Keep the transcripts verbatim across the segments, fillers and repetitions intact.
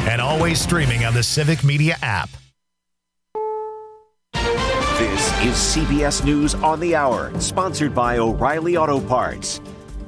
and always streaming on the Civic Media app. This is C B S News on the Hour, sponsored by O'Reilly Auto Parts.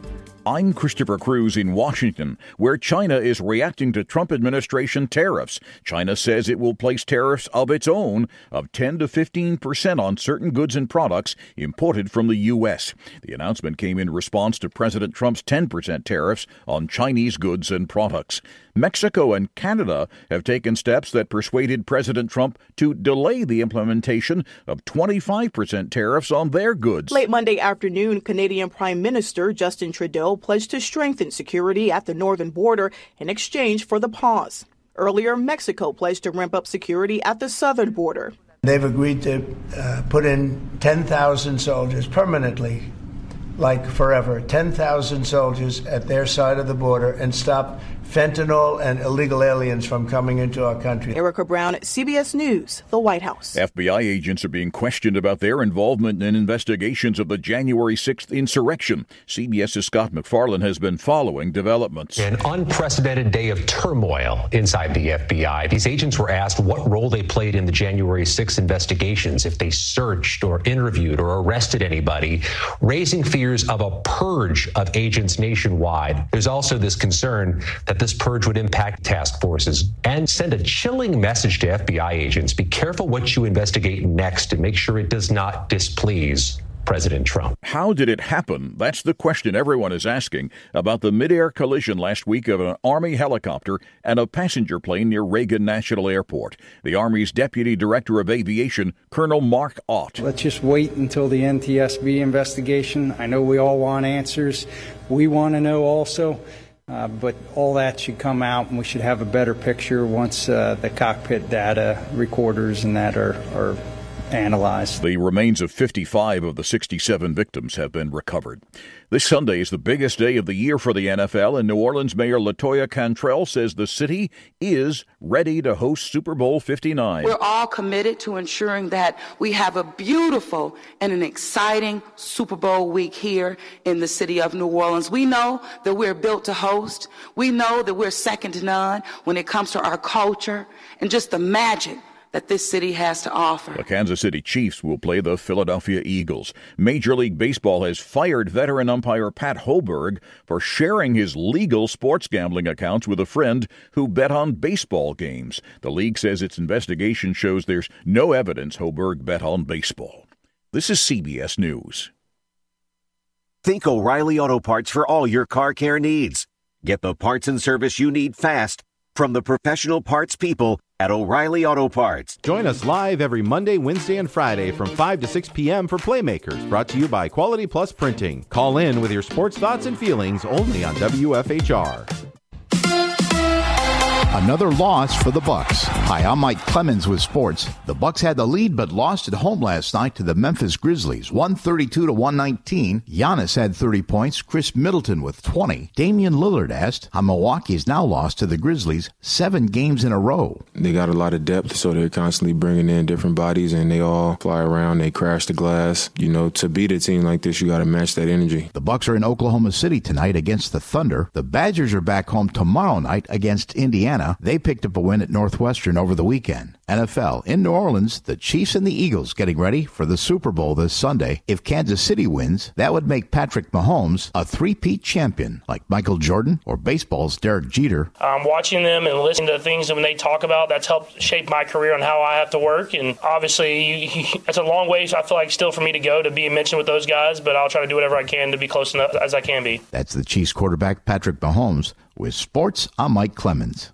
I'm Christopher Cruz in Washington, where China is reacting to Trump administration tariffs. China says it will place tariffs of its own of ten to fifteen percent on certain goods and products imported from the U S. The announcement came in response to President Trump's ten percent tariffs on Chinese goods and products. Mexico and Canada have taken steps that persuaded President Trump to delay the implementation of twenty-five percent tariffs on their goods. Late Monday afternoon, Canadian Prime Minister Justin Trudeau pledged to strengthen security at the northern border in exchange for the pause. Earlier, Mexico pledged to ramp up security at the southern border. They've agreed to uh, put in ten thousand soldiers permanently, like forever, ten thousand soldiers at their side of the border and stop fentanyl and illegal aliens from coming into our country. Erica Brown, C B S News, the White House. F B I agents are being questioned about their involvement in investigations of the January sixth insurrection. CBS's Scott McFarlane has been following developments. An unprecedented day of turmoil inside the F B I. These agents were asked what role they played in the January sixth investigations, if they searched or interviewed or arrested anybody, raising fears of a purge of agents nationwide. There's also this concern that this purge would impact task forces and send a chilling message to F B I agents. Be careful what you investigate next and make sure it does not displease President Trump. How did it happen? That's the question everyone is asking about the mid-air collision last week of an Army helicopter and a passenger plane near Reagan National Airport. The Army's Deputy Director of Aviation, Colonel Mark Ott. Let's just wait until the N T S B investigation. I know we all want answers. We want to know also. Uh, but all that should come out, and we should have a better picture once uh, the cockpit data recorders and that are, are analyzed. The remains of fifty-five of the sixty-seven victims have been recovered. This Sunday is the biggest day of the year for the N F L, and New Orleans Mayor LaToya Cantrell says the city is ready to host Super Bowl fifty-nine. We're all committed to ensuring that we have a beautiful and an exciting Super Bowl week here in the city of New Orleans. We know that we're built to host. We know that we're second to none when it comes to our culture and just the magic that this city has to offer. The Kansas City Chiefs will play the Philadelphia Eagles. Major League Baseball has fired veteran umpire Pat Hoiberg for sharing his legal sports gambling accounts with a friend who bet on baseball games. The league says its investigation shows there's no evidence Hoiberg bet on baseball. This is C B S News. Think O'Reilly Auto Parts for all your car care needs. Get the parts and service you need fast from the professional parts people at O'Reilly Auto Parts. Join us live every Monday, Wednesday, and Friday from five to six p.m. for Playmakers, brought to you by Quality Plus Printing. Call in with your sports thoughts and feelings only on W F H R. Another loss for the Bucks. Hi, I'm Mike Clemens with sports. The Bucks had the lead but lost at home last night to the Memphis Grizzlies, one thirty-two to one nineteen. Giannis had thirty points, Chris Middleton with twenty. Damian Lillard asked how Milwaukee's now lost to the Grizzlies seven games in a row. They got a lot of depth, so they're constantly bringing in different bodies, and they all fly around, they crash the glass. You know, to beat a team like this, you got to match that energy. The Bucks are in Oklahoma City tonight against the Thunder. The Badgers are back home tomorrow night against Indiana. They picked up a win at Northwestern over the weekend. N F L in New Orleans, the Chiefs and the Eagles getting ready for the Super Bowl this Sunday. If Kansas City wins, that would make Patrick Mahomes a three-peat champion like Michael Jordan or baseball's Derek Jeter. Um, watching them and listening to things that when they talk about, that's helped shape my career on how I have to work. And obviously, you, it's a long way, so I feel like still for me to go to be mentioned with those guys, but I'll try to do whatever I can to be close enough as I can be. That's the Chiefs quarterback Patrick Mahomes. With sports, I'm Mike Clemens.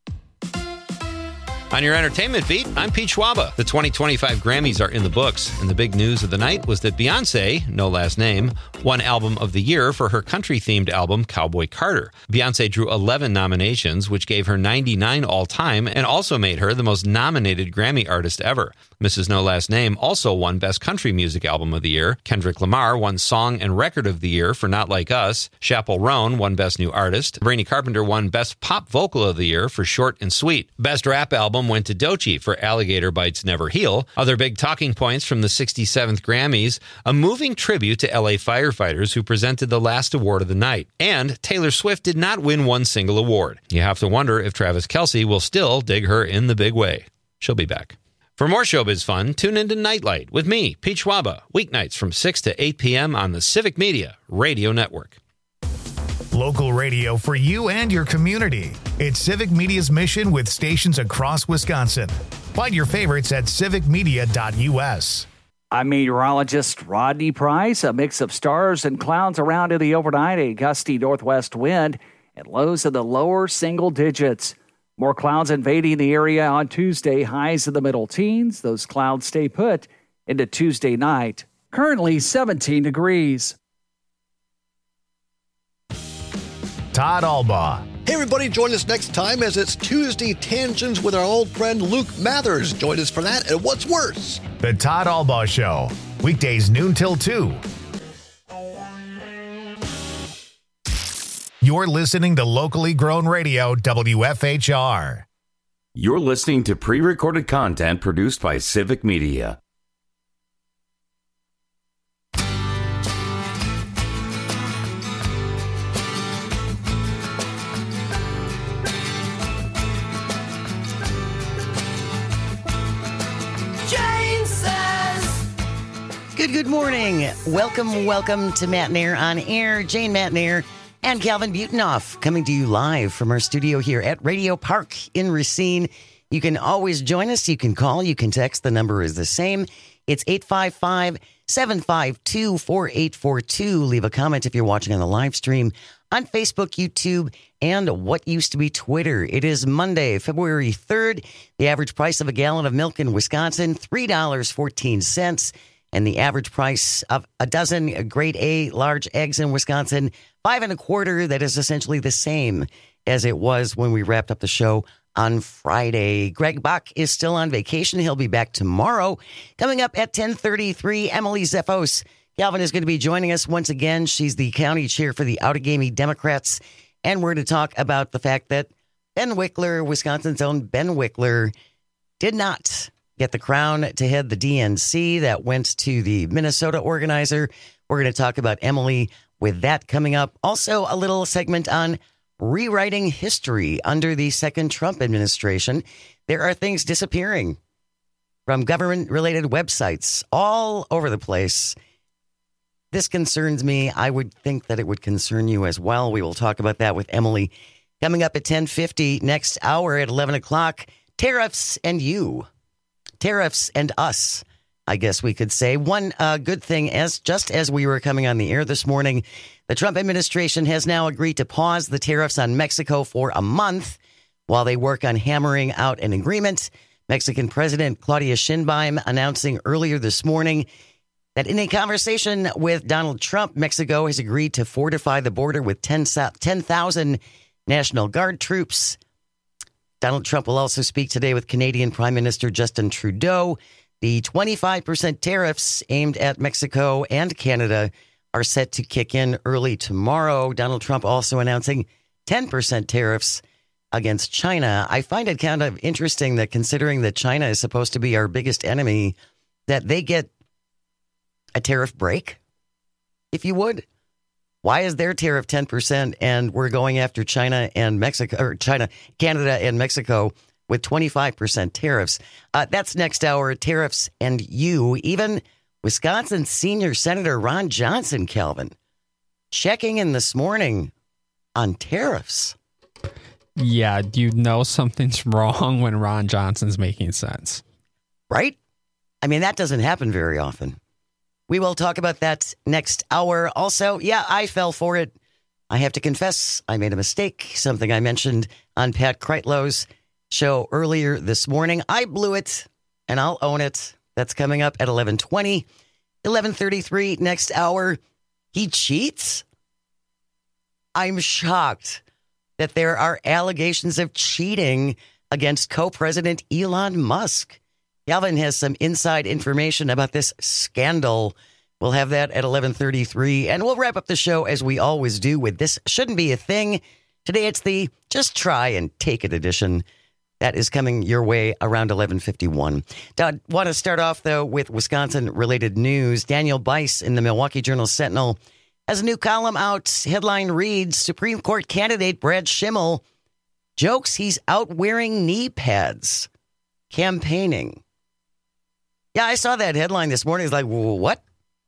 On your entertainment beat, I'm Pete Schwaba. The twenty twenty-five Grammys are in the books, and the big news of the night was that Beyoncé, no last name, won Album of the Year for her country-themed album Cowboy Carter. Beyoncé drew eleven nominations, which gave her ninety-nine all-time, and also made her the most nominated Grammy artist ever. Missus No Last Name also won Best Country Music Album of the Year. Kendrick Lamar won Song and Record of the Year for Not Like Us. Chappell Roan won Best New Artist. Brainy Carpenter won Best Pop Vocal of the Year for Short and Sweet. Best Rap Album film went to Doechii for Alligator Bites Never Heal. Other big talking points from the sixty-seventh Grammys, a moving tribute to L A firefighters who presented the last award of the night. And Taylor Swift did not win one single award. You have to wonder if Travis Kelce will still dig her in the big way. She'll be back. For more showbiz fun, tune into Nightlight with me, Pete Schwaba, weeknights from six to eight p.m. on the Civic Media Radio Network. Local radio for you and your community. It's Civic Media's mission with stations across Wisconsin. Find your favorites at civic media dot u s. I'm meteorologist Rodney Price. A mix of stars and clouds around in the overnight, a gusty northwest wind, and lows in the lower single digits. More clouds invading the area on Tuesday, highs in the middle teens. Those clouds stay put into Tuesday night. Currently seventeen degrees. Todd Albaugh. Hey everybody, join us next time as it's Tuesday Tangents with our old friend Luke Mathers. Join us for that and What's Worse? The Todd Albaugh Show. Weekdays noon till two. You're listening to locally grown radio W F H R. You're listening to pre-recorded content produced by Civic Media. Good, good morning. Welcome, welcome to Matt and Air on Air. Jane Matt and Air and Calvin Butonoff coming to you live from our studio here at Radio Park in Racine. You can always join us. You can call. You can text. The number is the same. It's eight five five, seven five two, four eight four two. Leave a comment if you're watching on the live stream on Facebook, YouTube, and what used to be Twitter. It is Monday, February third. The average price of a gallon of milk in Wisconsin, three dollars and fourteen cents. And the average price of a dozen grade A large eggs in Wisconsin, five and a quarter. That is essentially the same as it was when we wrapped up the show on Friday. Greg Bach is still on vacation. He'll be back tomorrow. Coming up at ten thirty-three, Emily Zeffos. Calvin is going to be joining us once again. She's the county chair for the Outagamie Democrats. And we're going to talk about the fact that Ben Wickler, Wisconsin's own Ben Wickler, did not get the crown to head the D N C. That went to the Minnesota organizer. We're going to talk about Emily with that coming up. Also, a little segment on rewriting history under the second Trump administration. There are things disappearing from government-related websites all over the place. This concerns me. I would think that it would concern you as well. We will talk about that with Emily. Coming up at ten fifty, next hour at eleven o'clock, tariffs and you. Tariffs and us, I guess we could say. One uh, good thing, as just as we were coming on the air this morning, the Trump administration has now agreed to pause the tariffs on Mexico for a month while they work on hammering out an agreement. Mexican President Claudia Sheinbaum announcing earlier this morning that in a conversation with Donald Trump, Mexico has agreed to fortify the border with ten thousand National Guard troops. Donald Trump will also speak today with Canadian Prime Minister Justin Trudeau. The twenty-five percent tariffs aimed at Mexico and Canada are set to kick in early tomorrow. Donald Trump also announcing ten percent tariffs against China. I find it kind of interesting that considering that China is supposed to be our biggest enemy, that they get a tariff break, if you would. Why is their tariff ten percent and we're going after China and Mexico, or China, Canada and Mexico with twenty-five percent tariffs? Uh, that's next hour, tariffs and you. Even Wisconsin Senior Senator Ron Johnson, Calvin, checking in this morning on tariffs. Yeah, you know something's wrong when Ron Johnson's making sense. Right? I mean, that doesn't happen very often. We will talk about that next hour. Also, yeah, I fell for it. I have to confess, I made a mistake. Something I mentioned on Pat Kreitlow's show earlier this morning. I blew it, and I'll own it. That's coming up at eleven twenty. eleven thirty-three next hour. He cheats? I'm shocked that there are allegations of cheating against co-president Elon Musk. Calvin has some inside information about this scandal. We'll have that at eleven thirty-three, and we'll wrap up the show as we always do with This Shouldn't Be a Thing. Today it's the Just Try and Take It edition. That is coming your way around eleven fifty-one. I want to start off, though, with Wisconsin-related news. Daniel Bice in the Milwaukee Journal-Sentinel has a new column out. Headline reads, Supreme Court candidate Brad Schimmel jokes he's out wearing knee pads, campaigning. Yeah, I saw that headline this morning. It's like, what?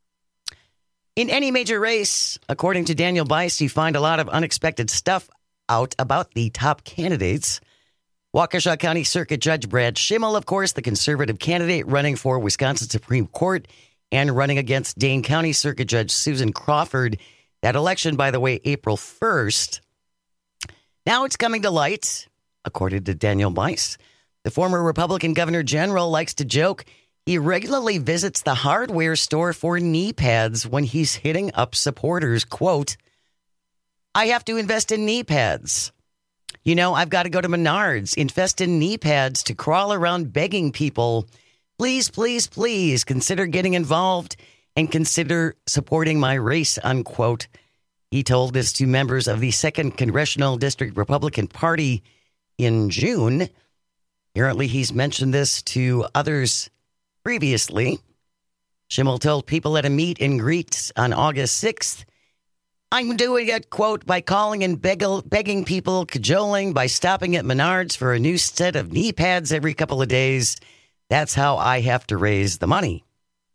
In any major race, according to Daniel Bice, you find a lot of unexpected stuff out about the top candidates. Waukesha County Circuit Judge Brad Schimmel, of course, the conservative candidate running for Wisconsin Supreme Court and running against Dane County Circuit Judge Susan Crawford. That election, by the way, April first. Now it's coming to light, according to Daniel Bice. The former Republican Governor General likes to joke he regularly visits the hardware store for knee pads when he's hitting up supporters. Quote, I have to invest in knee pads. You know, I've got to go to Menards, invest in knee pads to crawl around begging people. Please, please, please consider getting involved and consider supporting my race, unquote. He told this to members of the second Congressional District Republican Party in June. Apparently, he's mentioned this to others previously. Schimmel told people at a meet and greet on August sixth, I'm doing it, quote, by calling and begg- begging people, cajoling, by stopping at Menards for a new set of knee pads every couple of days. That's how I have to raise the money.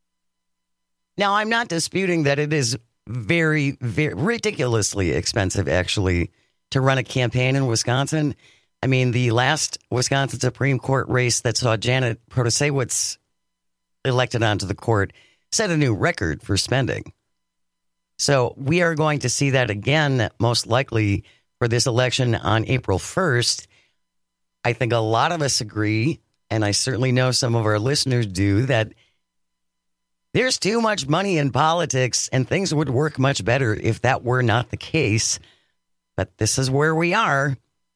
Now, I'm not disputing that it is very, very ridiculously expensive, actually, to run a campaign in Wisconsin. I mean, the last Wisconsin Supreme Court race that saw Janet Protasiewicz elected onto the court set a new record for spending. So we are going to see that again, most likely, for this election on April first. I think a lot of us agree, and I certainly know some of our listeners do, that there's too much money in politics and things would work much better if that were not the case. But this is where we are.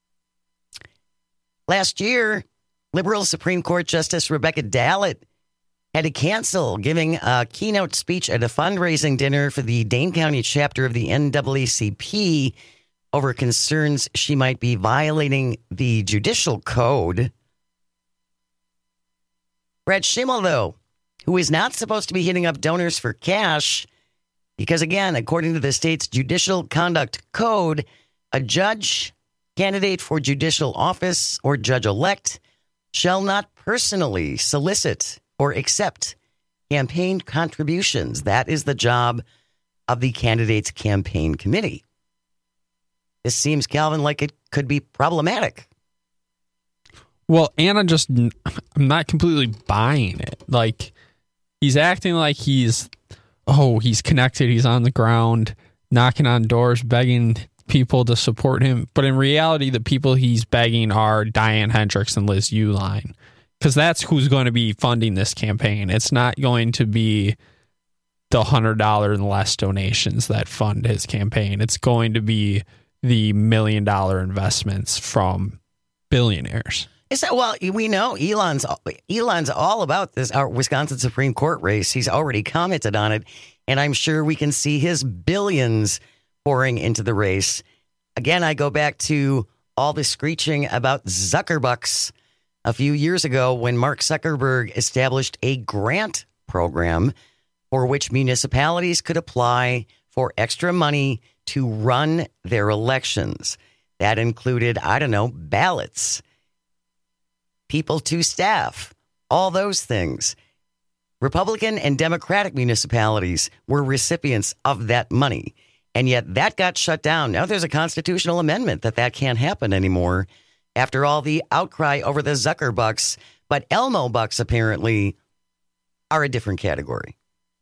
Last year, liberal Supreme Court Justice Rebecca Dallett had to cancel giving a keynote speech at a fundraising dinner for the Dane County chapter of the N double A C P over concerns she might be violating the judicial code. Brad Schimmel, though, who is not supposed to be hitting up donors for cash, because, again, according to the state's judicial conduct code, a judge, candidate for judicial office, or judge-elect shall not personally solicit or accept campaign contributions. That is the job of the candidate's campaign committee. This seems, Calvin, like it could be problematic. Well, Anna just, I'm not completely buying it. Like, he's acting like he's, oh, he's connected, he's on the ground, knocking on doors, begging people to support him. But in reality, the people he's begging are Diane Hendricks and Liz Uline, because that's who's going to be funding this campaign. It's not going to be the one hundred dollars and less donations that fund his campaign. It's going to be the million dollar investments from billionaires. Is that, well, we know Elon's Elon's all about this, our Wisconsin Supreme Court race. He's already commented on it, and I'm sure we can see his billions pouring into the race. Again, I go back to all the screeching about Zuckerbucks a few years ago when Mark Zuckerberg established a grant program for which municipalities could apply for extra money to run their elections. That included, I don't know, ballots, people to staff, all those things. Republican and Democratic municipalities were recipients of that money, and yet that got shut down. Now there's a constitutional amendment that that can't happen anymore after all the outcry over the Zuckerbucks. But Elmo bucks apparently are a different category.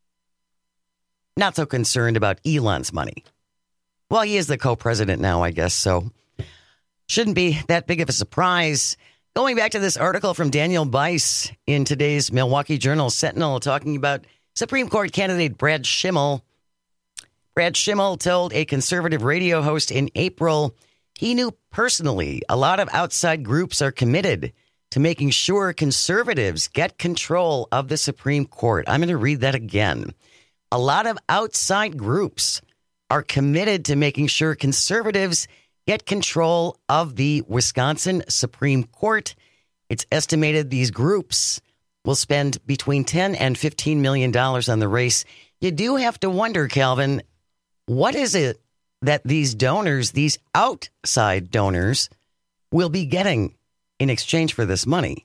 Not so concerned about Elon's money. Well, he is the co-president now, I guess, so shouldn't be that big of a surprise. Going back to this article from Daniel Bice in today's Milwaukee Journal-Sentinel talking about Supreme Court candidate Brad Schimmel. Brad Schimmel told a conservative radio host in April he knew personally a lot of outside groups are committed to making sure conservatives get control of the Supreme Court. I'm going to read that again. A lot of outside groups are committed to making sure conservatives get control of the Wisconsin Supreme Court. It's estimated these groups will spend between ten and fifteen million dollars on the race. You do have to wonder, Calvin, what is it that these donors, these outside donors, will be getting in exchange for this money?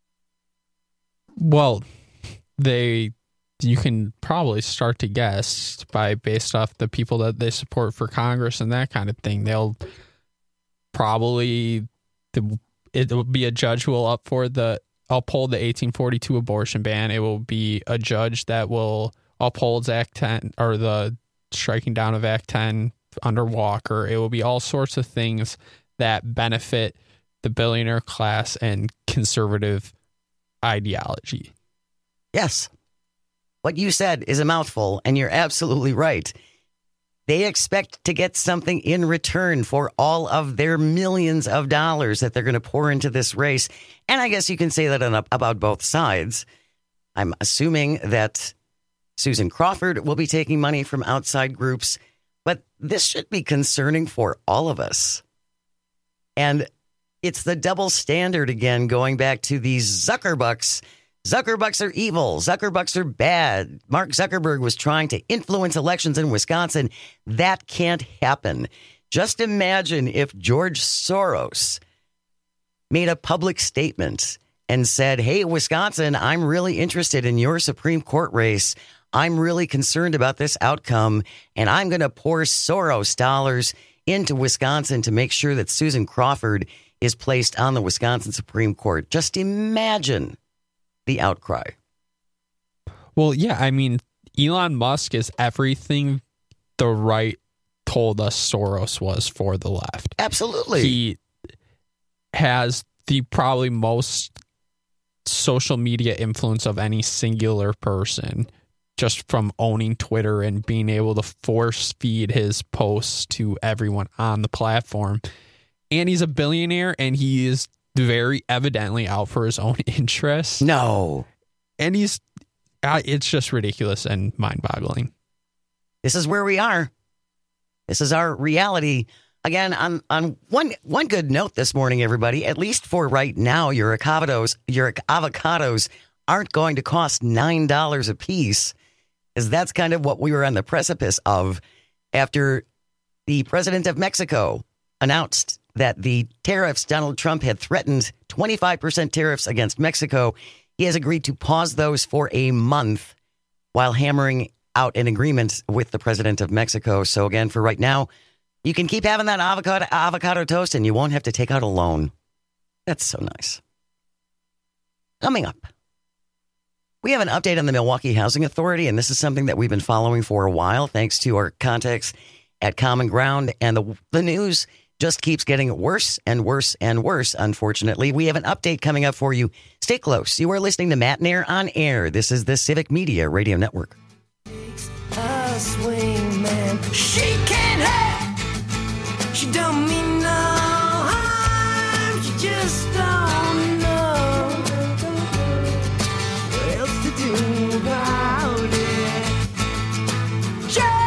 Well, they, you can probably start to guess by based off the people that they support for Congress and that kind of thing. They'll probably, it will be a judge who will up for the, uphold the eighteen forty-two abortion ban. It will be a judge that will uphold Act ten or the striking down of Act ten under Walker. It will be all sorts of things that benefit the billionaire class and conservative ideology. Yes. What you said is a mouthful, and you're absolutely right. They expect to get something in return for all of their millions of dollars that they're going to pour into this race. And I guess you can say that on, about both sides. I'm assuming that Susan Crawford will be taking money from outside groups, but this should be concerning for all of us. And it's the double standard again, going back to these Zuckerbucks. Zuckerbucks are evil. Zuckerbucks are bad. Mark Zuckerberg was trying to influence elections in Wisconsin. That can't happen. Just imagine if George Soros made a public statement and said, hey, Wisconsin, I'm really interested in your Supreme Court race. I'm really concerned about this outcome, and I'm going to pour Soros dollars into Wisconsin to make sure that Susan Crawford is placed on the Wisconsin Supreme Court. Just imagine the outcry. Well, yeah, I mean, Elon Musk is everything the right told us Soros was for the left. Absolutely. He has the probably most social media influence of any singular person, just from owning Twitter and being able to force feed his posts to everyone on the platform. And he's a billionaire, and he is very evidently out for his own interests. No. And he's, uh, it's just ridiculous and mind-boggling. This is where we are. This is our reality. Again, on, on one one good note this morning, everybody, at least for right now, your avocados, your avocados aren't going to cost nine dollars a piece, as that's kind of what we were on the precipice of after the president of Mexico announced that the tariffs Donald Trump had threatened, twenty-five percent tariffs against Mexico. He has agreed to pause those for a month while hammering out an agreement with the president of Mexico. So again, for right now, you can keep having that avocado avocado toast and you won't have to take out a loan. That's so nice. Coming up, we have an update on the Milwaukee Housing Authority, and this is something that we've been following for a while, thanks to our contacts at Common Ground. And the, the news just keeps getting worse and worse and worse, unfortunately. We have an update coming up for you. Stay close. You are listening to Matt Nair on Air. This is the Civic Media Radio Network. A swing man. She can't have. She don't mean no harm. She just don't know what else to do about it. Jane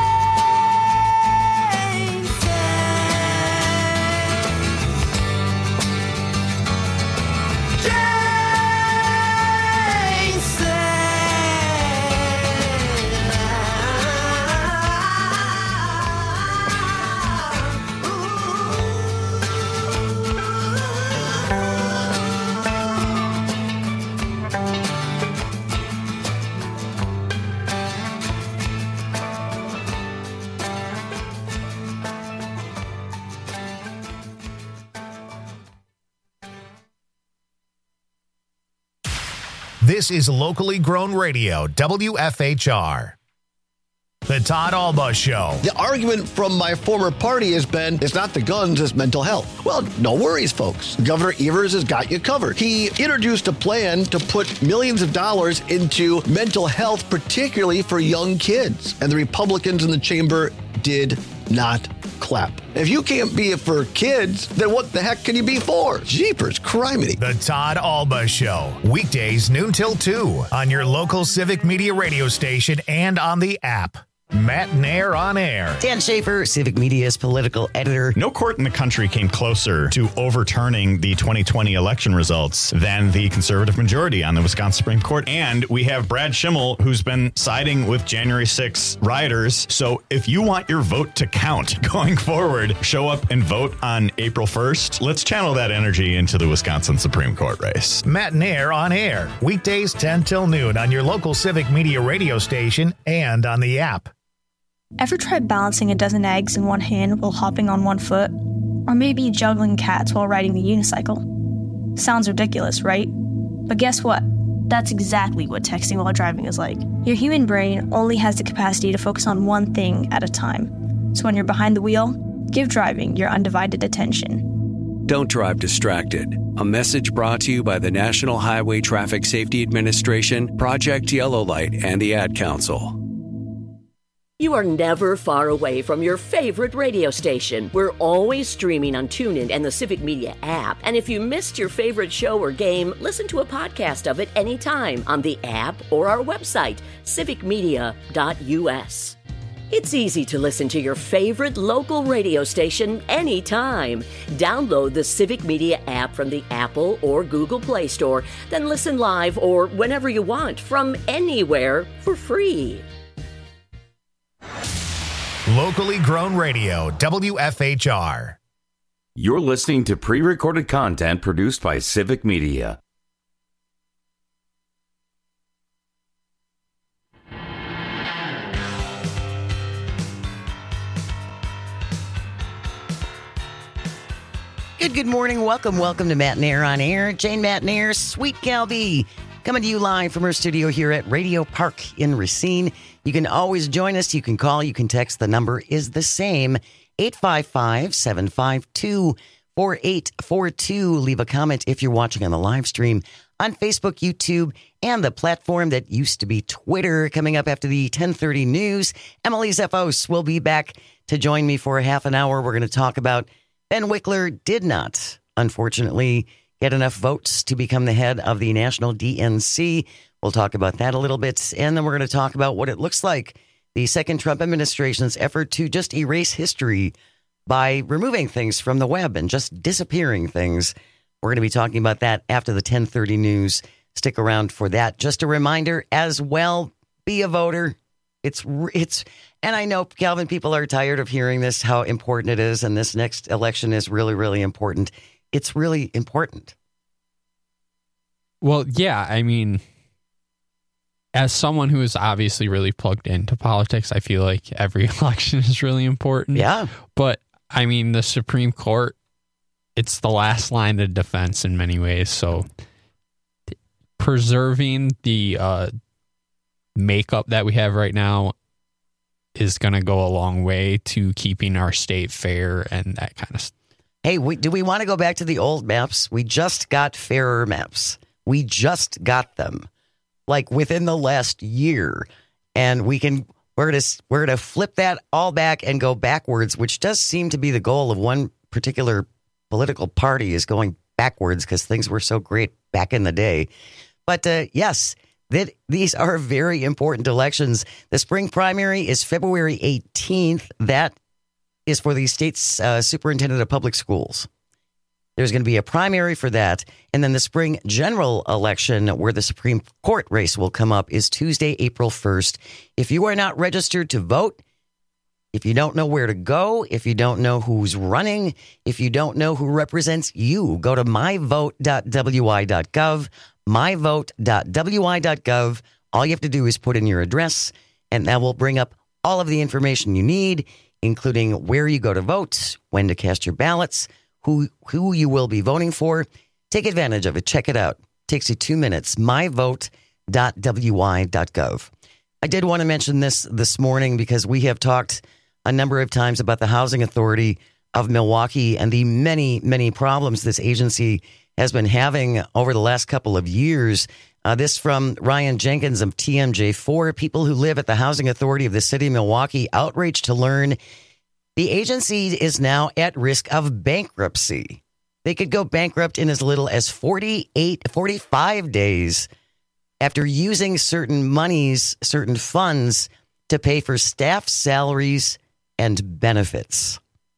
This is locally grown radio, W F H R. The Todd Alba Show. The argument from my former party has been, it's not the guns, it's mental health. Well, no worries, folks. Governor Evers has got you covered. He introduced a plan to put millions of dollars into mental health, particularly for young kids. And the Republicans in the chamber did not clap. If you can't be it for kids, then what the heck can you be for? Jeepers, criminy. The Todd Alba Show. Weekdays noon till two on your local Civic Media radio station and on the app. Matt Nair on Air. Dan Schaefer, Civic Media's political editor. No court in the country came closer to overturning the twenty twenty election results than the conservative majority on the Wisconsin Supreme Court. And we have Brad Schimmel, who's been siding with January sixth rioters. So if you want your vote to count going forward, show up and vote on April first. Let's channel that energy into the Wisconsin Supreme Court race. Matt Nair on Air. Weekdays ten till noon on your local Civic Media radio station and on the app. Ever tried balancing a dozen eggs in one hand while hopping on one foot? Or maybe juggling cats while riding the unicycle? Sounds ridiculous, right? But guess what? That's exactly what texting while driving is like. Your human brain only has the capacity to focus on one thing at a time. So when you're behind the wheel, give driving your undivided attention. Don't drive distracted. A message brought to you by the National Highway Traffic Safety Administration, Project Yellow Light, and the Ad Council. You are never far away from your favorite radio station. We're always streaming on TuneIn and the Civic Media app. And if you missed your favorite show or game, listen to a podcast of it anytime on the app or our website, civic media dot u s. It's easy to listen to your favorite local radio station anytime. Download the Civic Media app from the Apple or Google Play Store, then listen live or whenever you want from anywhere for free. Locally grown radio, W F H R. You're listening to pre-recorded content produced by Civic Media. Good, good morning. Welcome, welcome to Matt Nair on Air. Jane Matt Nair, Sweet Gal B, coming to you live from her studio here at Radio Park in Racine. You can always join us. You can call. You can text. The number is the same, eight five five, seven five two, four eight four two. Leave a comment if you're watching on the live stream on Facebook, YouTube, and the platform that used to be Twitter. Coming up after the ten thirty news, Emily Zeffos will be back to join me for a half an hour. We're going to talk about Ben Wickler did not, unfortunately, get enough votes to become the head of the National D N C. We'll talk about that a little bit, and then we're going to talk about what it looks like, the second Trump administration's effort to just erase history by removing things from the web and just disappearing things. We're going to be talking about that after the ten thirty news. Stick around for that. Just a reminder as well, be a voter. It's, it's, and I know, Calvin, people are tired of hearing this, how important it is, and this next election is really, really important. It's really important. Well, yeah, I mean, as someone who is obviously really plugged into politics, I feel like every election is really important. Yeah. But, I mean, the Supreme Court, it's the last line of defense in many ways. So preserving the uh, makeup that we have right now is going to go a long way to keeping our state fair and that kind of stuff. Hey, we, do we want to go back to the old maps? We just got fairer maps. We just got them, like within the last year, and we can we're gonna we're gonna flip that all back and go backwards, which does seem to be the goal of one particular political party, is going backwards because things were so great back in the day. But uh, yes, that these are very important elections. The spring primary is February eighteenth. That is for the state's uh, superintendent of public schools. There's going to be a primary for that. And then the spring general election, where the Supreme Court race will come up, is Tuesday, April first. If you are not registered to vote, if you don't know where to go, if you don't know who's running, if you don't know who represents you, go to my vote dot w i dot gov, my vote dot w i dot gov. All you have to do is put in your address, and that will bring up all of the information you need, including where you go to vote, when to cast your ballots, who who you will be voting for. Take advantage of it. Check it out. Takes you two minutes. my vote dot w i dot gov. I did want to mention this this morning because we have talked a number of times about the Housing Authority of Milwaukee and the many, many problems this agency has been having over the last couple of years. Uh, this from Ryan Jenkins of T M J four. People who live at the Housing Authority of the city of Milwaukee outraged to learn the agency is now at risk of bankruptcy. They could go bankrupt in as little as forty-eight, forty-five days after using certain monies, certain funds to to pay for staff salaries and benefits.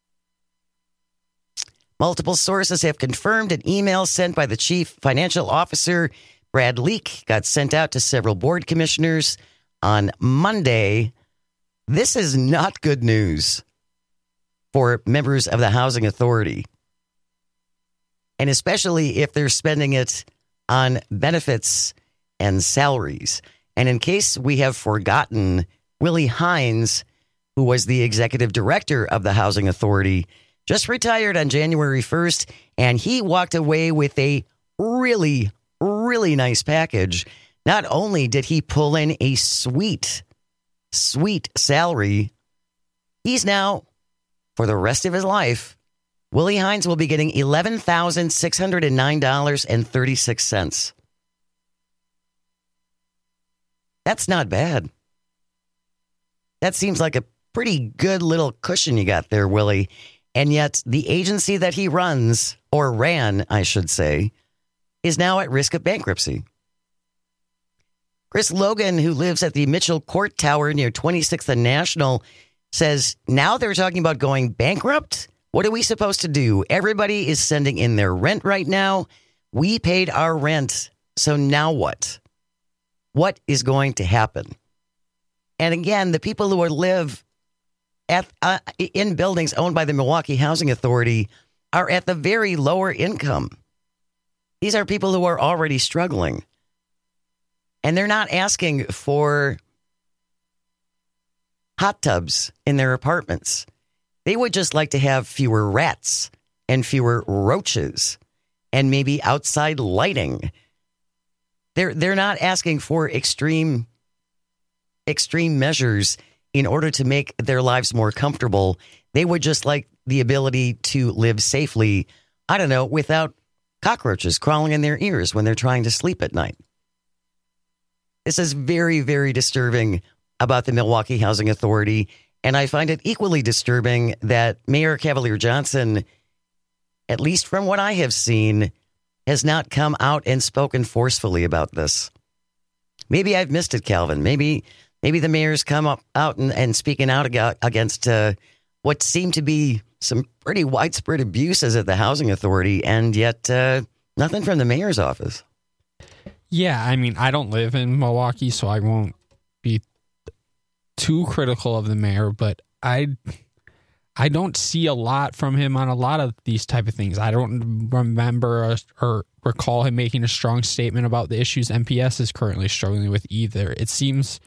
Multiple sources have confirmed an email sent by the chief financial officer, Brad Leak, got sent out to several board commissioners on Monday. This is not good news for members of the Housing Authority, and especially if they're spending it on benefits and salaries. And in case we have forgotten, Willie Hines, who was the executive director of the Housing Authority, just retired on January first, and he walked away with a really, really nice package. Not only did he pull in a sweet, sweet salary, he's now, for the rest of his life, Willie Hines will be getting eleven thousand six hundred nine dollars and thirty-six cents. That's not bad. That seems like a pretty good little cushion you got there, Willie. And yet the agency that he runs, or ran, I should say, is now at risk of bankruptcy. Chris Logan, who lives at the Mitchell Court Tower near twenty-sixth and National, says now they're talking about going bankrupt. What are we supposed to do? Everybody is sending in their rent right now. We paid our rent. So now what? What is going to happen? And again, the people who live at uh, in buildings owned by the Milwaukee Housing Authority are at the very lower income. These are people who are already struggling. And they're not asking for hot tubs in their apartments. They would just like to have fewer rats and fewer roaches and maybe outside lighting. They're they're not asking for extreme extreme measures in order to make their lives more comfortable. They would just like the ability to live safely, I don't know, without cockroaches crawling in their ears when they're trying to sleep at night. This is very, very disturbing about the Milwaukee Housing Authority, and I find it equally disturbing that Mayor Cavalier Johnson, at least from what I have seen, has not come out and spoken forcefully about this. Maybe I've missed it, Calvin. Maybe maybe the mayor's come up out and, and speaking out against uh, what seemed to be some pretty widespread abuses at the Housing Authority, and yet uh, nothing from the mayor's office. Yeah, I mean, I don't live in Milwaukee, so I won't be too critical of the mayor, but I I don't see a lot from him on a lot of these type of things. I don't remember or, or recall him making a strong statement about the issues M P S is currently struggling with either. It seems,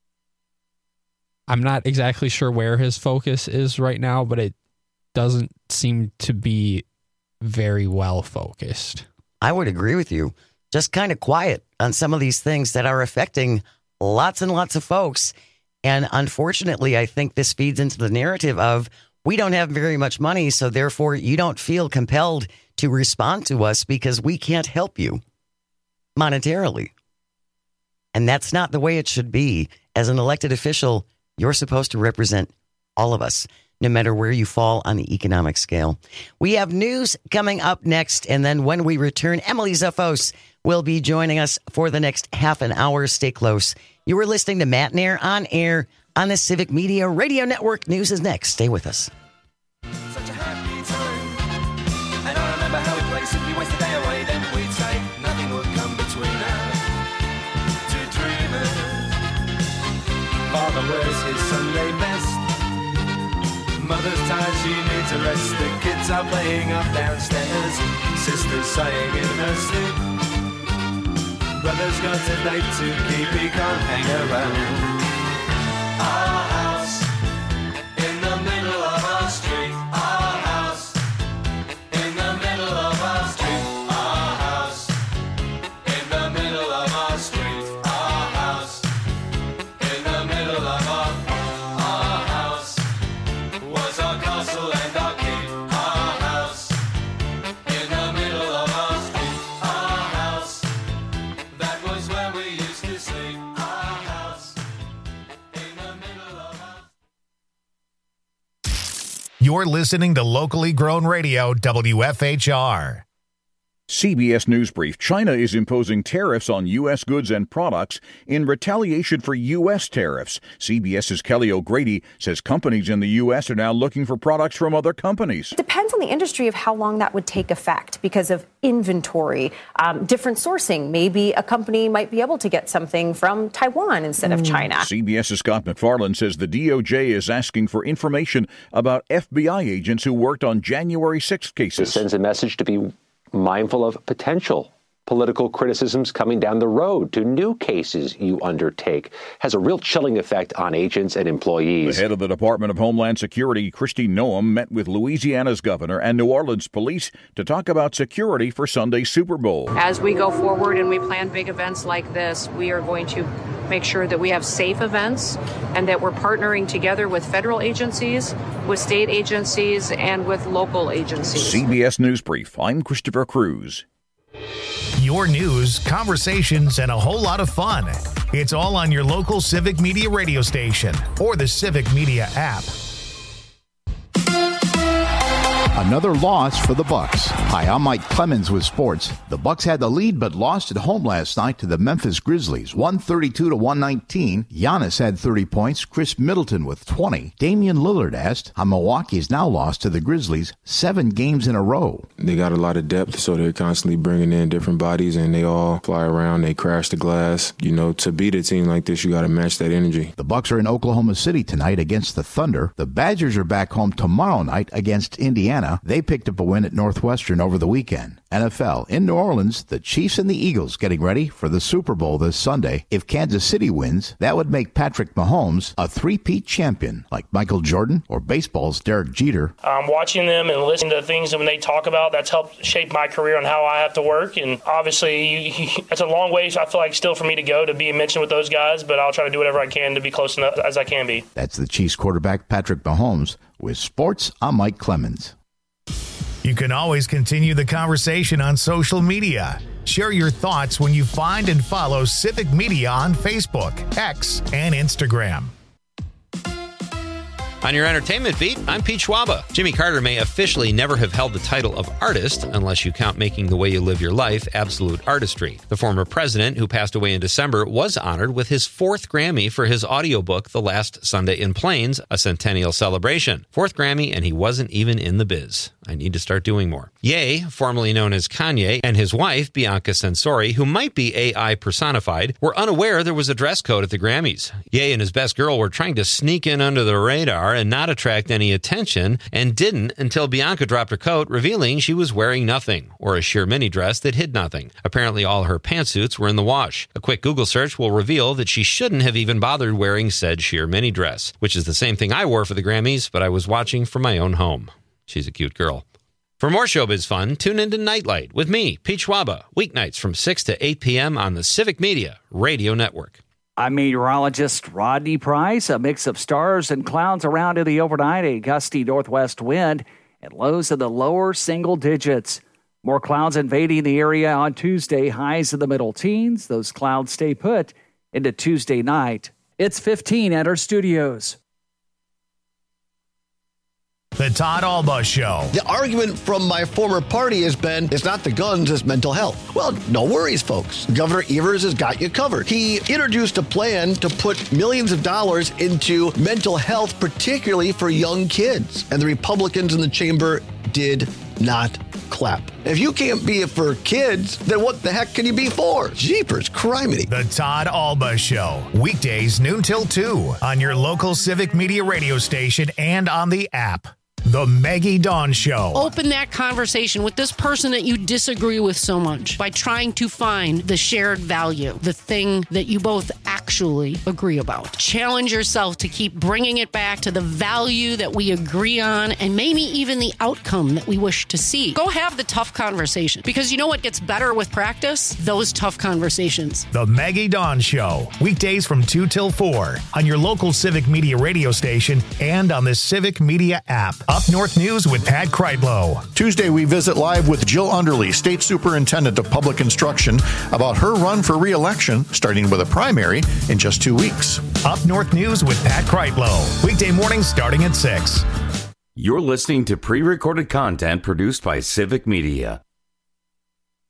I'm not exactly sure where his focus is right now, but it doesn't seem to be very well focused. I would agree with you. Just kind of quiet on some of these things that are affecting lots and lots of folks. And unfortunately, I think this feeds into the narrative of we don't have very much money, so therefore you don't feel compelled to respond to us because we can't help you monetarily. And that's not the way it should be. As an elected official, you're supposed to represent all of us, no matter where you fall on the economic scale. We have news coming up next, and then when we return, Emily Zafos will be joining us for the next half an hour. Stay close. You are listening to Matt Nair on air on the Civic Media Radio Network. News is next. Stay with us. Such a happy time. And I remember how we played, simply waste the day away, then we'd say nothing would come between us. Two dreamers. Father wears his Sunday best. Mother's tired, she needs a rest. The kids are playing up downstairs. Sister's sighing in her sleep. Brother's got a date to keep, he can't hang around. Our house in the middle of our street. Our house in the middle of our street. Our house in the middle of our street. Our house in the middle of our our house was our castle and our keep. Our house in the middle of our street. Our house, that was where we used to sleep. Our house in the middle of our... You're listening to locally grown radio W F H R. C B S News Brief. China is imposing tariffs on U S goods and products in retaliation for U S tariffs. CBS's Kelly O'Grady says companies in the U S are now looking for products from other companies. It depends on the industry of how long that would take effect because of inventory, um, different sourcing. Maybe a company might be able to get something from Taiwan instead of China. CBS's Scott McFarland says the D O J is asking for information about F B I agents who worked on January sixth cases. It sends a message to be mindful of potential political criticisms coming down the road to new cases you undertake. Has a real chilling effect on agents and employees. The head of the Department of Homeland Security, Kristi Noem, met with Louisiana's governor and New Orleans police to talk about security for Sunday's Super Bowl. As we go forward and we plan big events like this, we are going to make sure that we have safe events and that we're partnering together with federal agencies, with state agencies, and with local agencies. C B S News Brief. I'm Christopher Cruz. Your news, conversations, and a whole lot of fun. It's all on your local Civic Media radio station or the Civic Media app. Another loss for the Bucks. Hi, I'm Mike Clemens with sports. The Bucks had the lead but lost at home last night to the Memphis Grizzlies, one thirty-two to one nineteen. Giannis had thirty points, Chris Middleton with twenty. Damian Lillard asked how Milwaukee's now lost to the Grizzlies seven games in a row. They got a lot of depth, so they're constantly bringing in different bodies, and they all fly around, they crash the glass. You know, to beat a team like this, you got to match that energy. The Bucks are in Oklahoma City tonight against the Thunder. The Badgers are back home tomorrow night against Indiana. They picked up a win at Northwestern over the weekend. N F L, in New Orleans, the Chiefs and the Eagles getting ready for the Super Bowl this Sunday. If Kansas City wins, that would make Patrick Mahomes a three-peat champion, like Michael Jordan or baseball's Derek Jeter. Um, watching them and listening to things that when they talk about, that's helped shape my career on how I have to work. And obviously, you, you, it's a long way, I feel like, still for me to go to be mentioned with those guys, but I'll try to do whatever I can to be close enough as I can be. That's the Chiefs quarterback, Patrick Mahomes. With sports, I'm Mike Clemens. You can always continue the conversation on social media. Share your thoughts when you find and follow Civic Media on Facebook, X, and Instagram. On your entertainment beat, I'm Pete Schwaba. Jimmy Carter may officially never have held the title of artist unless you count Making the Way You Live Your Life absolute artistry. The former president, who passed away in December, was honored with his fourth Grammy for his audiobook, The Last Sunday in Plains, a centennial celebration. Fourth Grammy, and he wasn't even in the biz. I need to start doing more. Ye, formerly known as Kanye, and his wife, Bianca Censori, who might be A I personified, were unaware there was a dress code at the Grammys. Ye and his best girl were trying to sneak in under the radar and not attract any attention, and didn't until Bianca dropped her coat, revealing she was wearing nothing, or a sheer mini dress that hid nothing. Apparently all her pantsuits were in the wash. A quick Google search will reveal that she shouldn't have even bothered wearing said sheer mini dress, which is the same thing I wore for the Grammys, but I was watching from my own home. She's a cute girl. For more showbiz fun, tune into Nightlight with me, Pete Schwaba, weeknights from six to eight p.m. on the Civic Media Radio Network. I'm meteorologist Rodney Price. A mix of stars and clouds around in the overnight, a gusty northwest wind, and lows in the lower single digits. More clouds invading the area on Tuesday, highs in the middle teens. Those clouds stay put into Tuesday night. It's fifteen at our studios. The Todd Alba Show. The argument from my former party has been, it's not the guns, it's mental health. Well, no worries, folks. Governor Evers has got you covered. He introduced a plan to put millions of dollars into mental health, particularly for young kids. And the Republicans in the chamber did not clap. If you can't be it for kids, then what the heck can you be for? Jeepers criminy. The Todd Alba Show. Weekdays noon till two on your local Civic Media radio station and on the app. The Maggie Dawn Show. Open that conversation with this person that you disagree with so much by trying to find the shared value, the thing that you both actually agree about. Challenge yourself to keep bringing it back to the value that we agree on and maybe even the outcome that we wish to see. Go have the tough conversation, because you know what gets better with practice? Those tough conversations. The Maggie Dawn Show. Weekdays from two till four on your local Civic Media radio station and on the Civic Media app. Up North News with Pat Kreitlow. Tuesday, we visit live with Jill Underly, State Superintendent of Public Instruction, about her run for re-election, starting with a primary in just two weeks. Up North News with Pat Kreitlow. Weekday mornings starting at six. You're listening to pre-recorded content produced by Civic Media.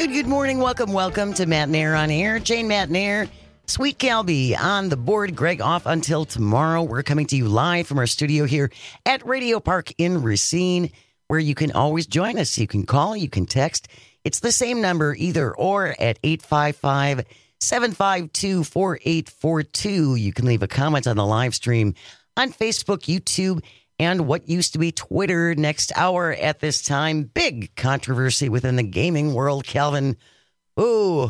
Good, good morning. Welcome, welcome to Matt Nair on Air. Jane Matt Nair, Sweet Calby on the board. Greg off until tomorrow. We're coming to you live from our studio here at Radio Park in Racine, where you can always join us. You can call, you can text. It's the same number, either or, at eight five five, seven five two, four eight four two. You can leave a comment on the live stream on Facebook, YouTube, and what used to be Twitter. Next hour at this time, big controversy within the gaming world. Calvin, ooh,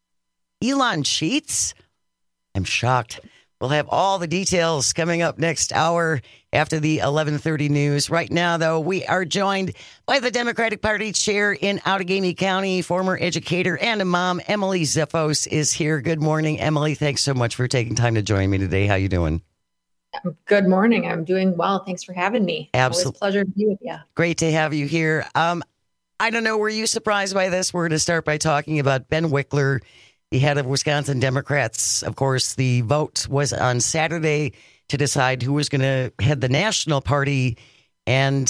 Elon cheats? I'm shocked. We'll have all the details coming up next hour after the eleven thirty news. Right now, though, we are joined by the Democratic Party chair in Outagamie County, former educator and a mom. Emily Zeffos is here. Good morning, Emily. Thanks so much for taking time to join me today. How you doing? Good morning. I'm doing well. Thanks for having me. Absolutely. Always a pleasure to be with you. Great to have you here. Um, I don't know, were you surprised by this? We're going to start by talking about Ben Wickler, the head of Wisconsin Democrats. Of course, the vote was on Saturday to decide who was going to head the national party, and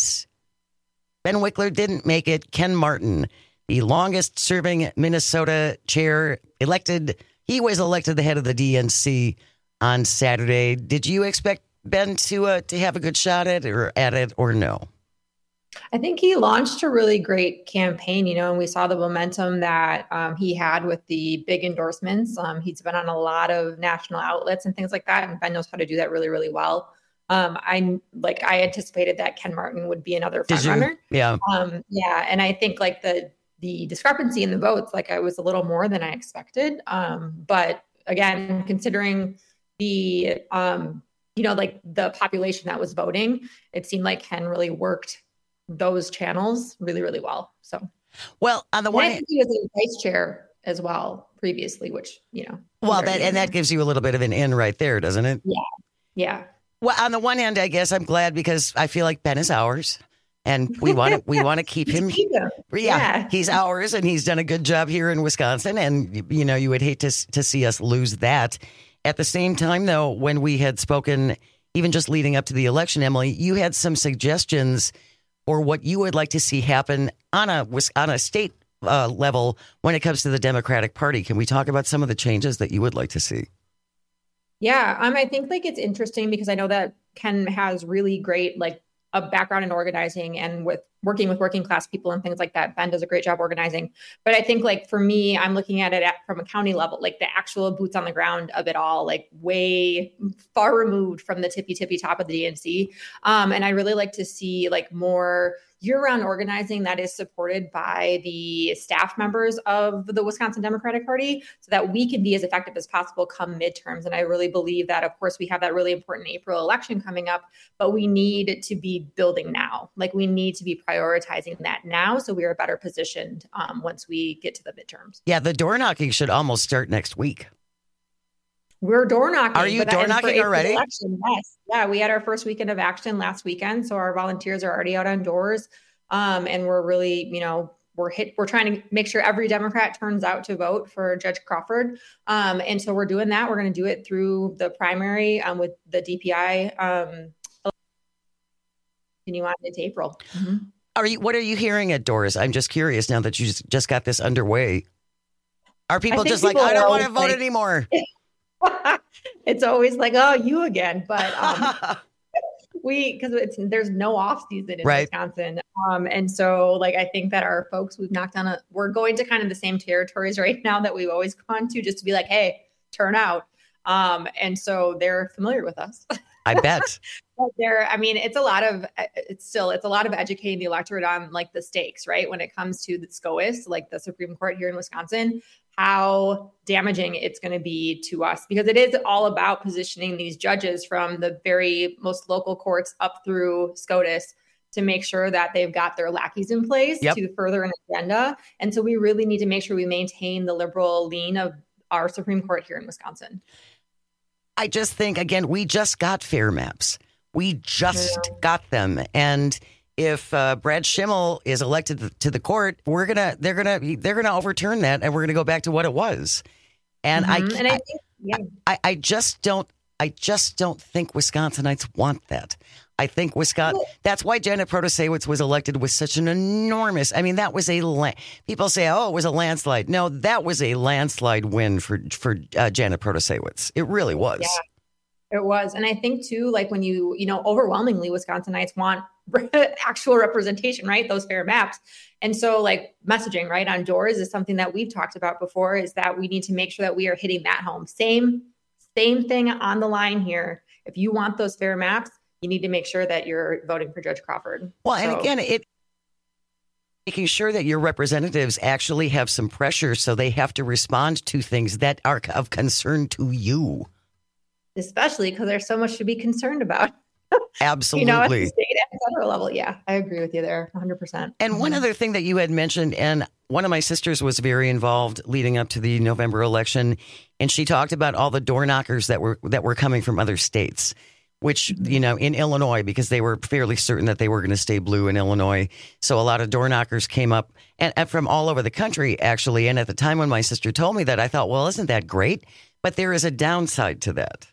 Ben Wickler didn't make it. Ken Martin, the longest serving Minnesota chair, elected, he was elected the head of the D N C on Saturday. Did you expect Ben to uh, to have a good shot at it or at it or no? I think he launched a really great campaign, you know, and we saw the momentum that um, he had with the big endorsements. Um, he's been on a lot of national outlets and things like that, and Ben knows how to do that really, really well. Um, I like I anticipated that Ken Martin would be another front runner. Yeah, um, yeah, and I think like the the discrepancy in the votes, like I was a little more than I expected. Um, but again, considering the um, you know, like the population that was voting, it seemed like Ken really worked those channels really, really well. So, well, on the one hand, he was a vice chair as well previously, which, you know, well, that and that gives you a little bit of an in right there, doesn't it? Yeah. Yeah. Well, on the one hand, I guess I'm glad because I feel like Ben is ours and we want to, we want to keep him. Keep him. Yeah, yeah. He's ours and he's done a good job here in Wisconsin. And, you know, you would hate to, to see us lose that. At the same time, though, when we had spoken, even just leading up to the election, Emily, you had some suggestions or what you would like to see happen on a on a state uh, level when it comes to the Democratic Party. Can we talk about some of the changes that you would like to see? Yeah, um, I think like it's interesting because I know that Ken has really great like a background in organizing and with working with working class people and things like that. Ben does a great job organizing. But I think like for me, I'm looking at it at, from a county level, like the actual boots on the ground of it all, like way far removed from the tippy tippy top of the D N C. Um, and I really like to see like more year-round organizing that is supported by the staff members of the Wisconsin Democratic Party so that we can be as effective as possible come midterms. And I really believe that, of course, we have that really important April election coming up, but we need to be building now. Like we need to be prioritizing that now so we are better positioned um, once we get to the midterms. Yeah, the door knocking should almost start next week. We're door knocking. Are you door knocking already? Election, yes. Yeah, we had our first weekend of action last weekend. So our volunteers are already out on doors. Um, and we're really, you know, we're hit, we're trying to make sure every Democrat turns out to vote for Judge Crawford. Um, and so we're doing that. We're going to do it through the primary um, with the D P I um, continue on into April. Mm-hmm. Are you, what are you hearing at doors? I'm just curious now that you just, just got this underway. Are people just people like, I don't want to vote like, anymore? It's always like, oh, you again. But um, we, because it's there's no off season in right. Wisconsin. Um, and so like, I think that our folks, we've knocked on a, we're going to kind of the same territories right now that we've always gone to just to be like, hey, turn out. Um, and so they're familiar with us. I bet. But there, I mean, it's a lot of, it's still, it's a lot of educating the electorate on like the stakes, right? When it comes to the SCOTUS, like the Supreme Court here in Wisconsin, how damaging it's going to be to us, because it is all about positioning these judges from the very most local courts up through SCOTUS to make sure that they've got their lackeys in place yep. to further an agenda. And so we really need to make sure we maintain the liberal lean of our Supreme Court here in Wisconsin. I just think, again, we just got fair maps. We just yeah. got them. And if uh, Brad Schimmel is elected to the court, we're gonna they're gonna they're gonna overturn that, and we're gonna go back to what it was. And, mm-hmm. I, and I, think, yeah. I I just don't I just don't think Wisconsinites want that. I think Wisconsin, that's why Janet Protasiewicz was elected with such an enormous, I mean, that was a, la- people say, oh, it was a landslide. No, that was a landslide win for, for uh, Janet Protasiewicz. It really was. Yeah, it was. And I think too, like when you, you know, overwhelmingly Wisconsinites want actual representation, right? Those fair maps. And so like messaging, right, on doors is something that we've talked about before, is that we need to make sure that we are hitting that home. Same, same thing on the line here. If you want those fair maps, you need to make sure that you're voting for Judge Crawford. Well, so, and again, it making sure that your representatives actually have some pressure, so they have to respond to things that are of concern to you. Especially because there's so much to be concerned about. Absolutely. You know, at the state and federal level. Yeah, I agree with you there one hundred percent. And mm-hmm. one other thing that you had mentioned, and one of my sisters was very involved leading up to the November election, and she talked about all the door knockers that were that were coming from other states. Which, you know, in Illinois, because they were fairly certain that they were going to stay blue in Illinois. So a lot of door knockers came up and, and from all over the country, actually. And at the time when my sister told me that, I thought, well, isn't that great? But there is a downside to that.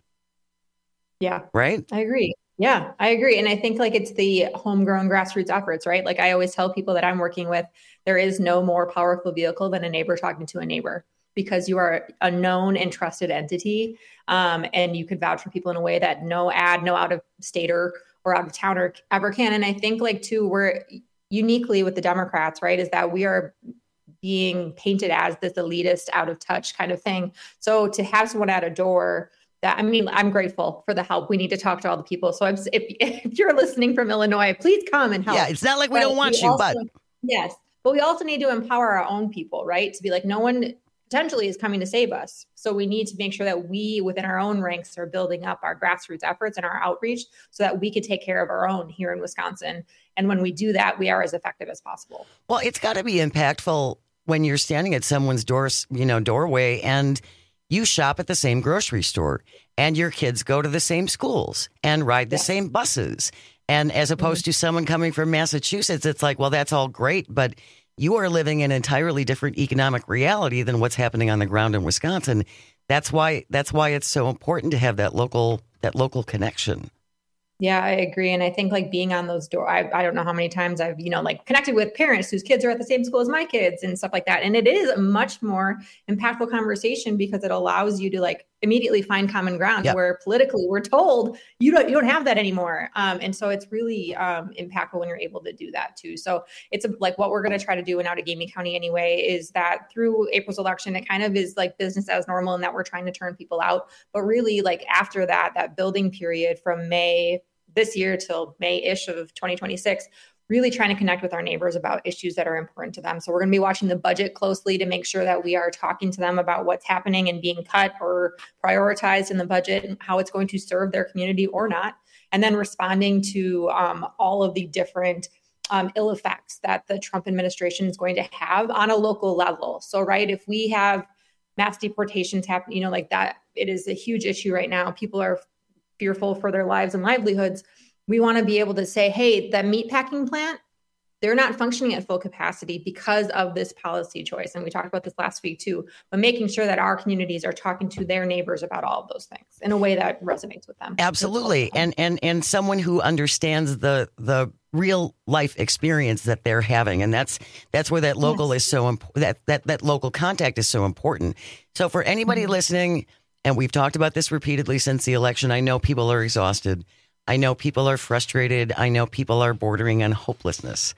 Yeah. Right? I agree. Yeah, I agree. And I think like it's the homegrown grassroots efforts, right? Like I always tell people that I'm working with, there is no more powerful vehicle than a neighbor talking to a neighbor, because you are a known and trusted entity. Um, and you could vouch for people in a way that no ad, no out of stater or out of towner ever can. And I think like too, we're uniquely with the Democrats, right, is that we are being painted as this elitist, out of touch kind of thing. So to have someone at a door that, I mean, I'm grateful for the help. We need to talk to all the people. So I'm, if, if you're listening from Illinois, please come and help. Yeah, it's not like we but don't want you, also, but. Yes, but we also need to empower our own people, right? To be like, no one potentially is coming to save us. So we need to make sure that we within our own ranks are building up our grassroots efforts and our outreach so that we could take care of our own here in Wisconsin. And when we do that, we are as effective as possible. Well, it's got to be impactful when you're standing at someone's door, you know, doorway, and you shop at the same grocery store and your kids go to the same schools and ride the yes. same buses. And as opposed mm-hmm. to someone coming from Massachusetts, it's like, well, that's all great, but you are living an entirely different economic reality than what's happening on the ground in Wisconsin. That's why that's why it's so important to have that local that local connection. Yeah, I agree. And I think like being on those door, I, I don't know how many times I've, you know, like connected with parents whose kids are at the same school as my kids and stuff like that. And it is a much more impactful conversation because it allows you to like immediately find common ground yep. where politically we're told you don't, you don't have that anymore. Um, and so it's really um, impactful when you're able to do that too. So it's a, like what we're going to try to do in Outagamie County anyway, is that through April's election, it kind of is like business as normal and that we're trying to turn people out. But really like after that, that building period from May this year till May-ish of twenty twenty-six, really trying to connect with our neighbors about issues that are important to them. So we're going to be watching the budget closely to make sure that we are talking to them about what's happening and being cut or prioritized in the budget and how it's going to serve their community or not. And then responding to um, all of the different um, ill effects that the Trump administration is going to have on a local level. So, right, if we have mass deportations happen, you know, like that, it is a huge issue right now. People are fearful for their lives and livelihoods. We want to be able to say, hey, that meatpacking plant, they're not functioning at full capacity because of this policy choice. And we talked about this last week too, but making sure that our communities are talking to their neighbors about all of those things in a way that resonates with them. Absolutely. And and and someone who understands the the real life experience that they're having. And that's that's where that local yes. is so important. That, that that local contact is so important. So for anybody mm-hmm. listening, and we've talked about this repeatedly since the election, I know people are exhausted. I know people are frustrated. I know people are bordering on hopelessness.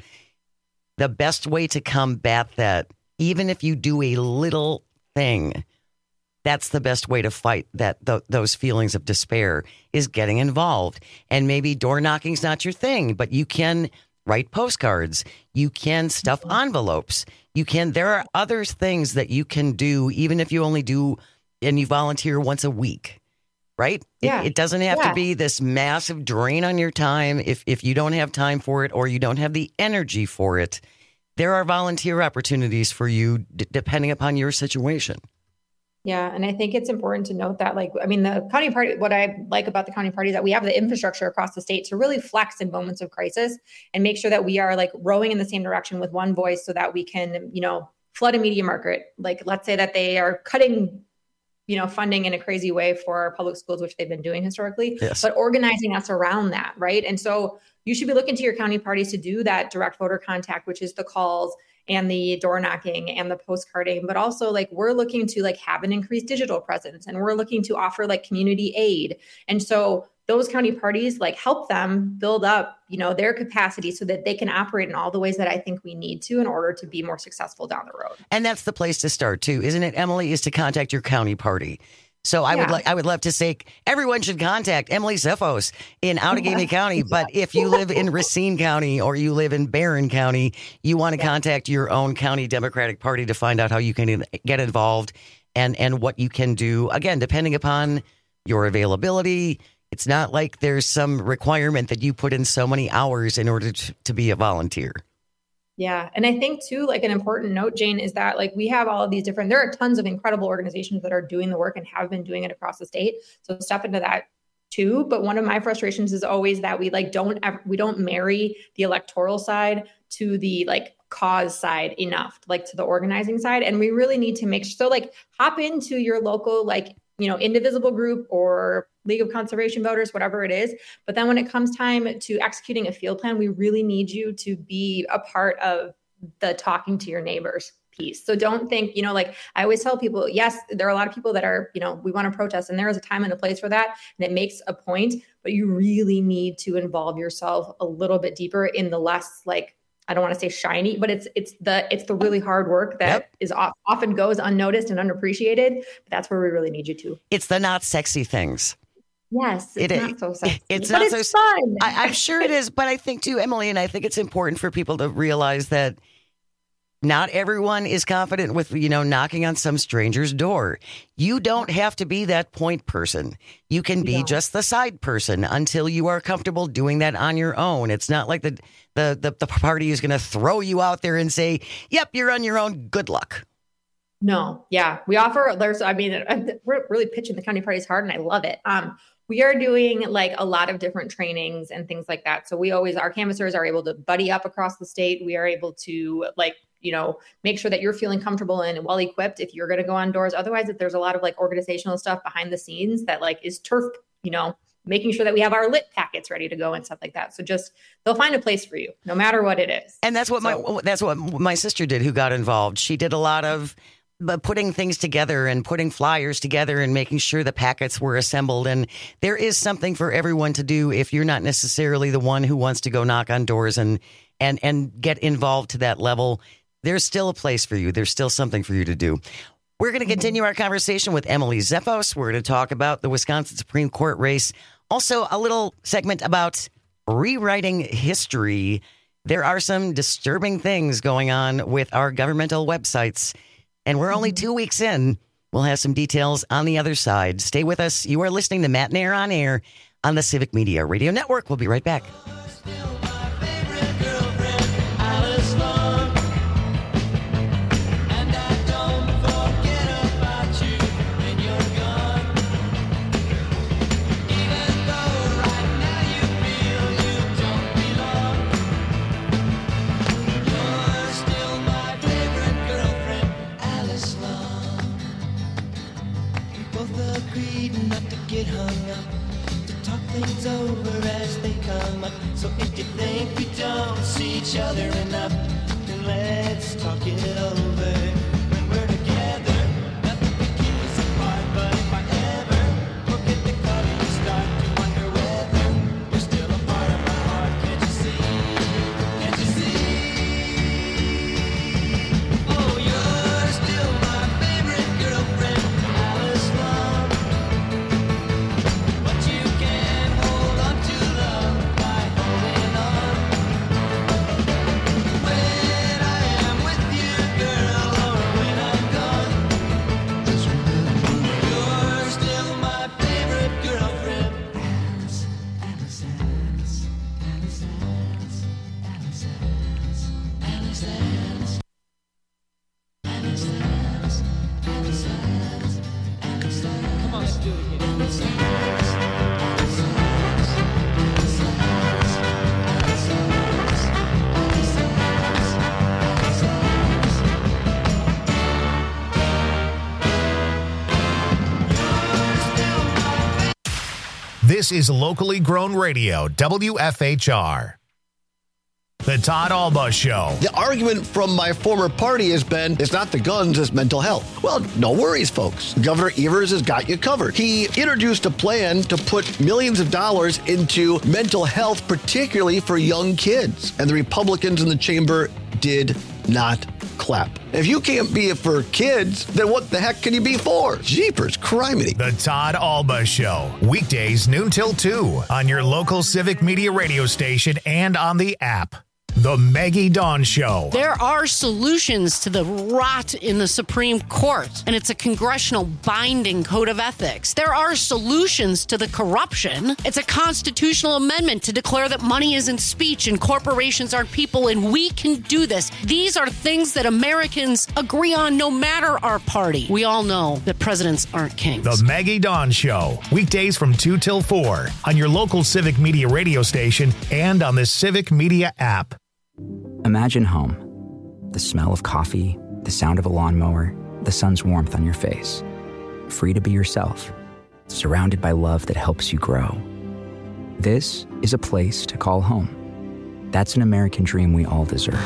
The best way to combat that, even if you do a little thing, that's the best way to fight that th- those feelings of despair, is getting involved. And maybe door knocking's not your thing, but you can write postcards. You can stuff envelopes. You can. There are other things that you can do, even if you only do and you volunteer once a week, right? Yeah. It, it doesn't have yeah. to be this massive drain on your time. If if you don't have time for it or you don't have the energy for it, there are volunteer opportunities for you d- depending upon your situation. Yeah. And I think it's important to note that, like, I mean, the county party, what I like about the county party is that we have the infrastructure across the state to really flex in moments of crisis and make sure that we are like rowing in the same direction with one voice so that we can, you know, flood a media market. Like, let's say that they are cutting you know, funding in a crazy way for our public schools, which they've been doing historically, Yes. but organizing us around that, right? And so you should be looking to your county parties to do that direct voter contact, which is the calls and the door knocking and the postcarding, but also like we're looking to like have an increased digital presence, and we're looking to offer like community aid. And so those county parties like help them build up, you know, their capacity so that they can operate in all the ways that I think we need to in order to be more successful down the road. And that's the place to start too, isn't it, Emily, is to contact your county party. So I Yeah. would like I would love to say everyone should contact Emily Zeffos in Outagamie County. But if you live in Racine County or you live in Barron County, you want to contact your own county Democratic Party to find out how you can get involved and and what you can do. Again, depending upon your availability. It's not like there's some requirement that you put in so many hours in order to, to be a volunteer. Yeah. And I think too, like an important note, Jane, is that like we have all of these different, there are tons of incredible organizations that are doing the work and have been doing it across the state. So step into that too. But one of my frustrations is always that we like don't ever, we don't marry the electoral side to the like cause side enough, like to the organizing side. And we really need to make so like hop into your local, like, you know, indivisible group or League of Conservation Voters, whatever it is. But then when it comes time to executing a field plan, we really need you to be a part of the talking to your neighbors piece. So don't think, you know, like I always tell people, yes, there are a lot of people that are, you know, we want to protest, and there is a time and a place for that. And it makes a point, but you really need to involve yourself a little bit deeper in the less like, I don't want to say shiny, but it's it's the it's the really hard work that yep. is off, often goes unnoticed and unappreciated. But that's where we really need you to. It's the not sexy things. Yes, it's it not is. so sexy. It's but not it's so fun. I, I'm sure it is, but I think too, Emily, and I think it's important for people to realize that not everyone is confident with, you know, knocking on some stranger's door. You don't have to be that point person. You can be don't. just the side person until you are comfortable doing that on your own. It's not like the the the, the party is going to throw you out there and say, "Yep, you're on your own. Good luck." No, yeah, we offer. There's, I mean, we're really pitching the county parties hard, and I love it. Um, we are doing like a lot of different trainings and things like that. So we always, our canvassers are able to buddy up across the state. We are able to like, you know, make sure that you're feeling comfortable and well equipped if you're going to go on doors. Otherwise, if there's a lot of like organizational stuff behind the scenes that like is turf, you know, making sure that we have our lit packets ready to go and stuff like that. So just, they'll find a place for you no matter what it is. And that's what so, my, that's what my sister did who got involved. She did a lot of but putting things together and putting flyers together and making sure the packets were assembled. And there is something for everyone to do if you're not necessarily the one who wants to go knock on doors and and and get involved to that level. There's still a place for you. There's still something for you to do. We're going to continue our conversation with Emily Zeffos. We're going to talk about the Wisconsin Supreme Court race. Also, a little segment about rewriting history. There are some disturbing things going on with our governmental websites. And we're only two weeks in. We'll have some details on the other side. Stay with us. You are listening to Matt Nair on Air on the Civic Media Radio Network. We'll be right back. Over as they come up. So if you think we don't see each other enough, then let's talk it over. When we're together, nothing can keep us apart. But if I ever forget the color, you start to wonder whether you're still a part of my heart. Can't you see? Can't you see? Oh, you're still my favorite girlfriend, Alice Love. But you can't hold on to love by holding on. When I am with you, girl, or This is locally grown radio, W F H R. The Todd Alba Show. The argument from my former party has been, it's not the guns, it's mental health. Well, no worries, folks. Governor Evers has got you covered. He introduced a plan to put millions of dollars into mental health, particularly for young kids. And the Republicans in the chamber did not clap. If you can't be it for kids, then what the heck can you be for? Jeepers, criminy. The Todd Alba Show. Weekdays noon till two on your local Civic Media radio station and on the app. The Maggie Dawn Show. There are solutions to the rot in the Supreme Court, and it's a congressional binding code of ethics. There are solutions to the corruption. It's a constitutional amendment to declare that money isn't speech and corporations aren't people, and we can do this. These are things that Americans agree on no matter our party. We all know that presidents aren't kings. The Maggie Dawn Show. Weekdays from two till four on your local Civic Media radio station and on the Civic Media app. Imagine home. The smell of coffee, the sound of a lawnmower, the sun's warmth on your face. Free to be yourself, surrounded by love that helps you grow. This is a place to call home. That's an American dream we all deserve.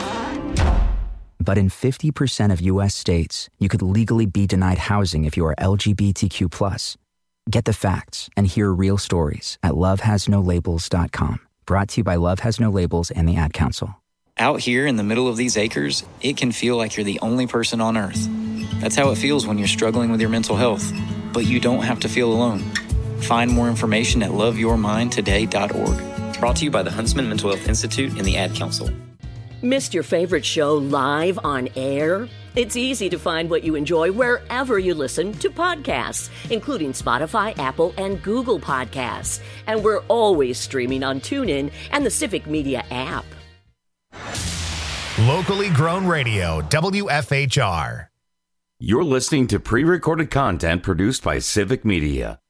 But in fifty percent of U S states, you could legally be denied housing if you are L G B T Q plus. Get the facts and hear real stories at love has no labels dot com. Brought to you by Love Has No Labels and the Ad Council. Out here in the middle of these acres, it can feel like you're the only person on Earth. That's how it feels when you're struggling with your mental health. But you don't have to feel alone. Find more information at love your mind today dot org. Brought to you by the Huntsman Mental Health Institute and the Ad Council. Missed your favorite show live on air? It's easy to find what you enjoy wherever you listen to podcasts, including Spotify, Apple, and Google Podcasts. And we're always streaming on TuneIn and the Civic Media app. Locally grown radio, W F H R. You're listening to pre-recorded content produced by Civic Media.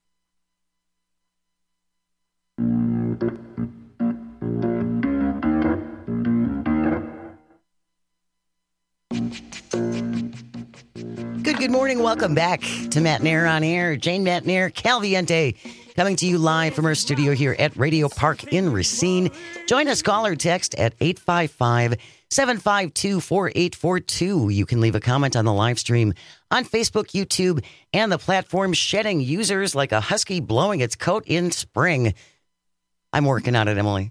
Good, good morning. Welcome back to Matt Nair on Air. Jane Matt Nair, Calviente, coming to you live from our studio here at Radio Park in Racine. Join us, call or text at eight five five, seven five two, four eight four two. You can leave a comment on the live stream on Facebook, YouTube, and the platform shedding users like a husky blowing its coat in spring. I'm working on it, Emily.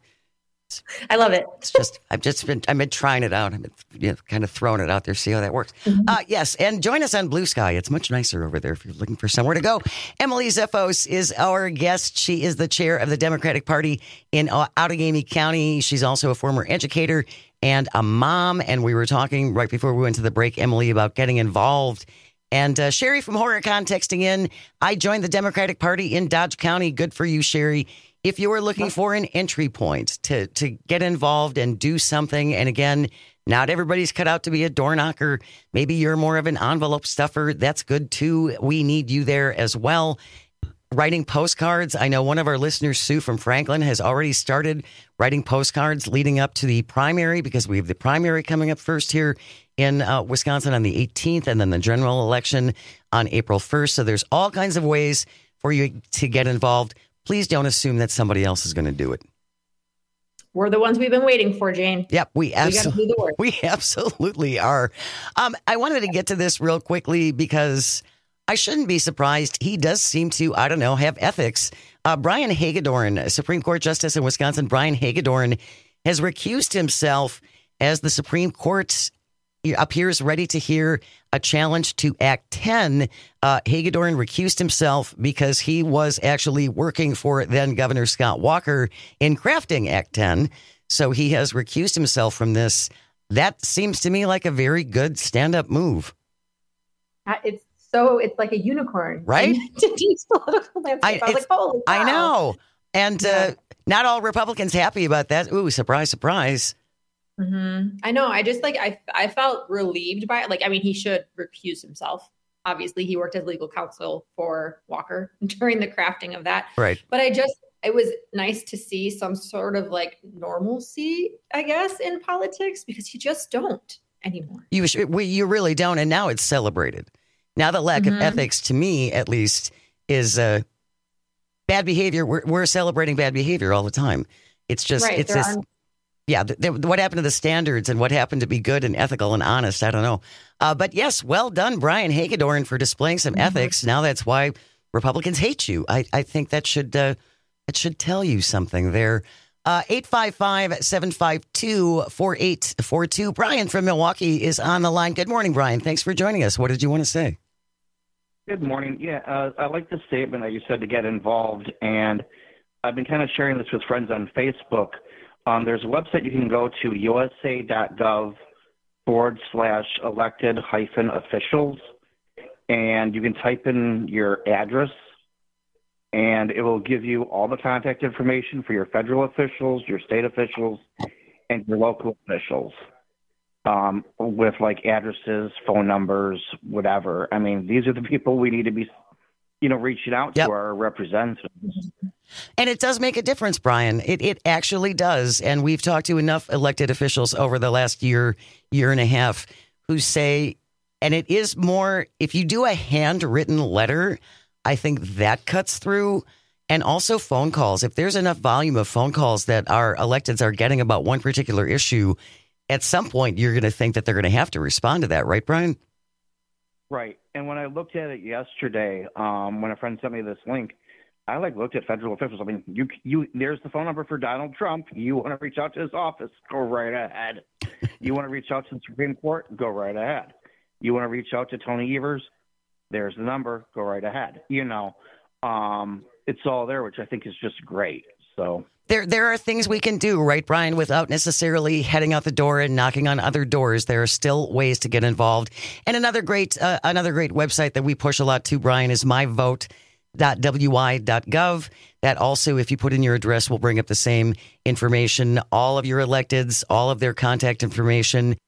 I love it. It's just, I've just been, I've been trying it out. I've been you know, kind of throwing it out there, see how that works. Mm-hmm. Uh, yes, and join us on Blue Sky. It's much nicer over there if you're looking for somewhere to go. Emily Zeffos is our guest. She is the chair of the Democratic Party in Outagamie County. She's also a former educator and a mom. And we were talking right before we went to the break, Emily, about getting involved. And uh, Sherry from Horicon texting in, I joined the Democratic Party in Dodge County. Good for you, Sherry. If you are looking for an entry point to, to get involved and do something, and again, not everybody's cut out to be a door knocker. Maybe you're more of an envelope stuffer. That's good, too. We need you there as well. Writing postcards. I know one of our listeners, Sue from Franklin, has already started writing postcards leading up to the primary, because we have the primary coming up first here in uh, Wisconsin on the eighteenth, and then the general election on April first. So there's all kinds of ways for you to get involved. Please don't assume that somebody else is going to do it. We're the ones we've been waiting for, Jane. Yep, we absolutely we, we absolutely are. Um, I wanted to get to this real quickly because I shouldn't be surprised. He does seem to, I don't know, have ethics. Uh, Brian Hagedorn, Supreme Court Justice in Wisconsin, Brian Hagedorn has recused himself as the Supreme Court appears ready to hear a challenge to Act ten. Uh, Hagedorn recused himself because he was actually working for then Governor Scott Walker in crafting Act ten. So he has recused himself from this. That seems to me like a very good stand-up move. It's so, it's like a unicorn. Right? Today's political landscape. I, I was like, holy I wow. know. And uh, not all Republicans happy about that. Ooh, surprise, surprise. Mm-hmm. I know. I just like, I I felt relieved by it. Like, I mean, he should recuse himself. Obviously, he worked as legal counsel for Walker during the crafting of that. Right. But I just, it was nice to see some sort of like normalcy, I guess, in politics, because you just don't anymore. You, we, you really don't. And now it's celebrated. Now the lack mm-hmm. of ethics, to me, at least, is uh, bad behavior. We're, we're celebrating bad behavior all the time. It's just, right, it's this, are... yeah, the, the, what happened to the standards and what happened to be good and ethical and honest? I don't know. Uh, but yes, well done, Brian Hagedorn, for displaying some mm-hmm. ethics. Now that's why Republicans hate you. I, I think that should, uh, that should tell you something there. Uh, eight five five, seven five two, four eight four two. Brian from Milwaukee is on the line. Good morning, Brian. Thanks for joining us. What did you want to say? Good morning. Yeah, uh, I like the statement that you said to get involved, and I've been kind of sharing this with friends on Facebook. Um, there's a website you can go to, usa.gov forward slash elected hyphen officials, and you can type in your address, and it will give you all the contact information for your federal officials, your state officials, and your local officials, um, with like addresses, phone numbers, whatever. I mean, these are the people we need to be, you know, reaching out yep. to our representatives. And it does make a difference, Brian. It it actually does. And we've talked to enough elected officials over the last year, year and a half, who say, and it is more, if you do a handwritten letter, I think that cuts through. And also phone calls. If there's enough volume of phone calls that our electeds are getting about one particular issue, at some point you're going to think that they're going to have to respond to that. Right, Brian? Right. And when I looked at it yesterday, um, when a friend sent me this link, I like looked at federal officials. I mean, you, you, there's the phone number for Donald Trump. You want to reach out to his office? Go right ahead. You want to reach out to the Supreme Court? Go right ahead. You want to reach out to Tony Evers? There's the number. Go right ahead. You know, um, it's all there, which I think is just great. So there, there are things we can do, right, Brian, without necessarily heading out the door and knocking on other doors. There are still ways to get involved. And another great, uh, another great website that we push a lot to, Brian, is my vote dot w i dot gov. That also, if you put in your address, will bring up the same information. All of your electeds, all of their contact information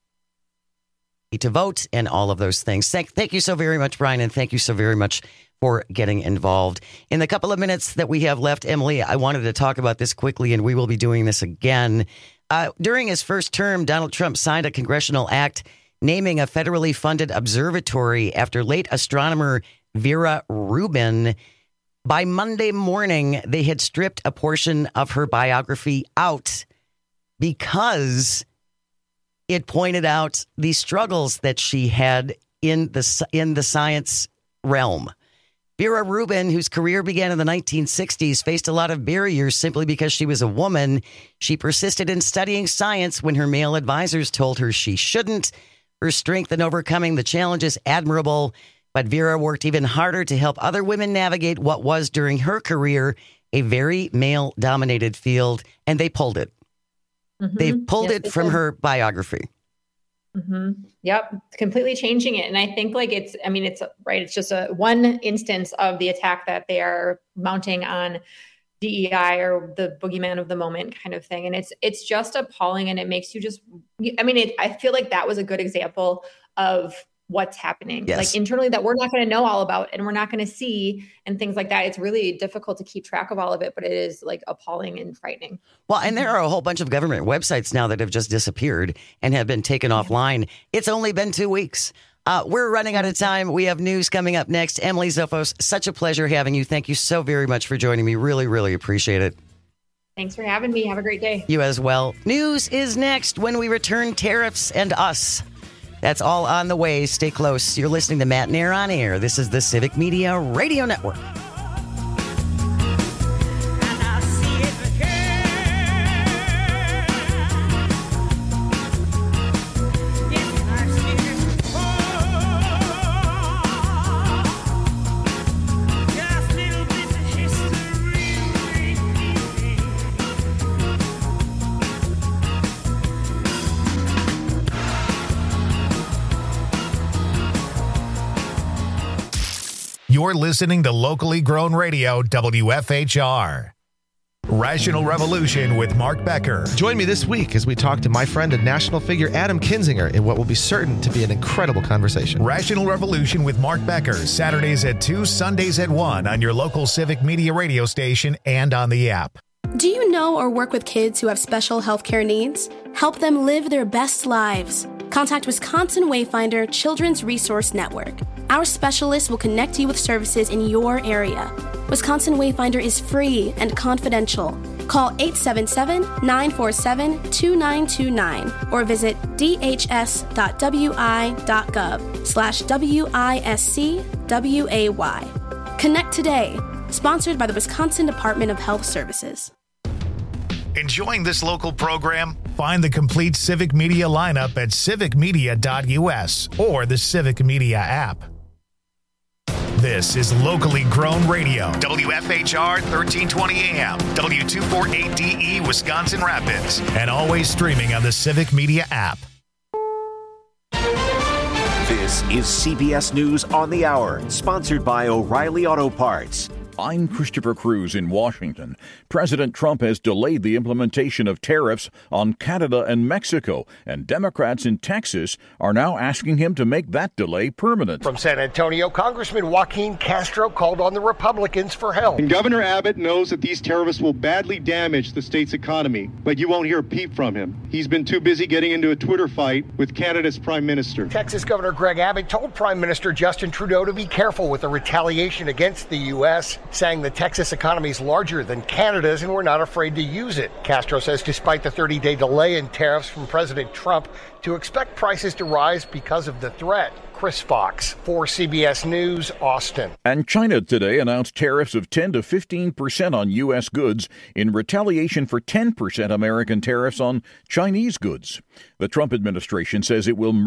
to vote, and all of those things. Thank, thank you so very much, Brian, and thank you so very much for getting involved. In the couple of minutes that we have left, Emily, I wanted to talk about this quickly, and we will be doing this again. Uh, during his first term, Donald Trump signed a congressional act naming a federally funded observatory after late astronomer Vera Rubin. By Monday morning, they had stripped a portion of her biography out because it pointed out the struggles that she had in the in the science realm. Vera Rubin, whose career began in the nineteen sixties, faced a lot of barriers simply because she was a woman. She persisted in studying science when her male advisors told her she shouldn't. Her strength in overcoming the challenge is admirable, but Vera worked even harder to help other women navigate what was, during her career, a very male-dominated field, and they pulled it. Mm-hmm. They pulled yes, it from did. her biography. Mm-hmm. Yep. Completely changing it. And I think like it's, I mean, it's right. It's just a one instance of the attack that they are mounting on D E I, or the boogeyman of the moment kind of thing. And it's, it's just appalling. And it makes you just, I mean, it, I feel like that was a good example of what's happening, yes. like internally, that we're not going to know all about and we're not going to see, and things like that. It's really difficult to keep track of all of it, but it is like appalling and frightening. Well, and there are a whole bunch of government websites now that have just disappeared and have been taken yeah. offline. It's only been two weeks. Uh, we're running out of time. We have news coming up next. Emily Zofos, such a pleasure having you. Thank you so very much for joining me. Really, really appreciate it. Thanks for having me. Have a great day. You as well. News is next when we return. Tariffs and us. That's all on the way. Stay close. You're listening to Matt Nair on Air. This is the Civic Media Radio Network. You're listening to locally grown radio, W F H R. Rational Revolution with Mark Becker. Join me this week as we talk to my friend and national figure Adam Kinzinger in what will be certain to be an incredible conversation. Rational Revolution with Mark Becker, Saturdays at two, Sundays at one on your local Civic Media radio station and on the app. Do you know or work with kids who have special healthcare needs? Help them live their best lives. Contact Wisconsin Wayfinder Children's Resource Network. Our specialists will connect you with services in your area. Wisconsin Wayfinder is free and confidential. Call eight seven seven, nine four seven, two nine two nine or visit dhs.wi.gov slash W-I-S-C-W-A-Y. Connect today. Sponsored by the Wisconsin Department of Health Services. Enjoying this local program? Find the complete Civic Media lineup at civic media dot U S or the Civic Media app. This is locally grown radio. W F H R thirteen twenty A M, W two forty-eight D E, Wisconsin Rapids, and always streaming on the Civic Media app. This is C B S News on the Hour, sponsored by O'Reilly Auto Parts. I'm Christopher Cruz in Washington. President Trump has delayed the implementation of tariffs on Canada and Mexico, and Democrats in Texas are now asking him to make that delay permanent. From San Antonio, Congressman Joaquin Castro called on the Republicans for help. And Governor Abbott knows that these tariffs will badly damage the state's economy, but you won't hear a peep from him. He's been too busy getting into a Twitter fight with Canada's Prime Minister. Texas Governor Greg Abbott told Prime Minister Justin Trudeau to be careful with the retaliation against the U S, saying the Texas economy is larger than Canada's and we're not afraid to use it. Castro says despite the thirty-day delay in tariffs from President Trump, to expect prices to rise because of the threat. Chris Fox for C B S News, Austin. And China today announced tariffs of ten to fifteen percent on U S goods in retaliation for ten percent American tariffs on Chinese goods. The Trump administration says it will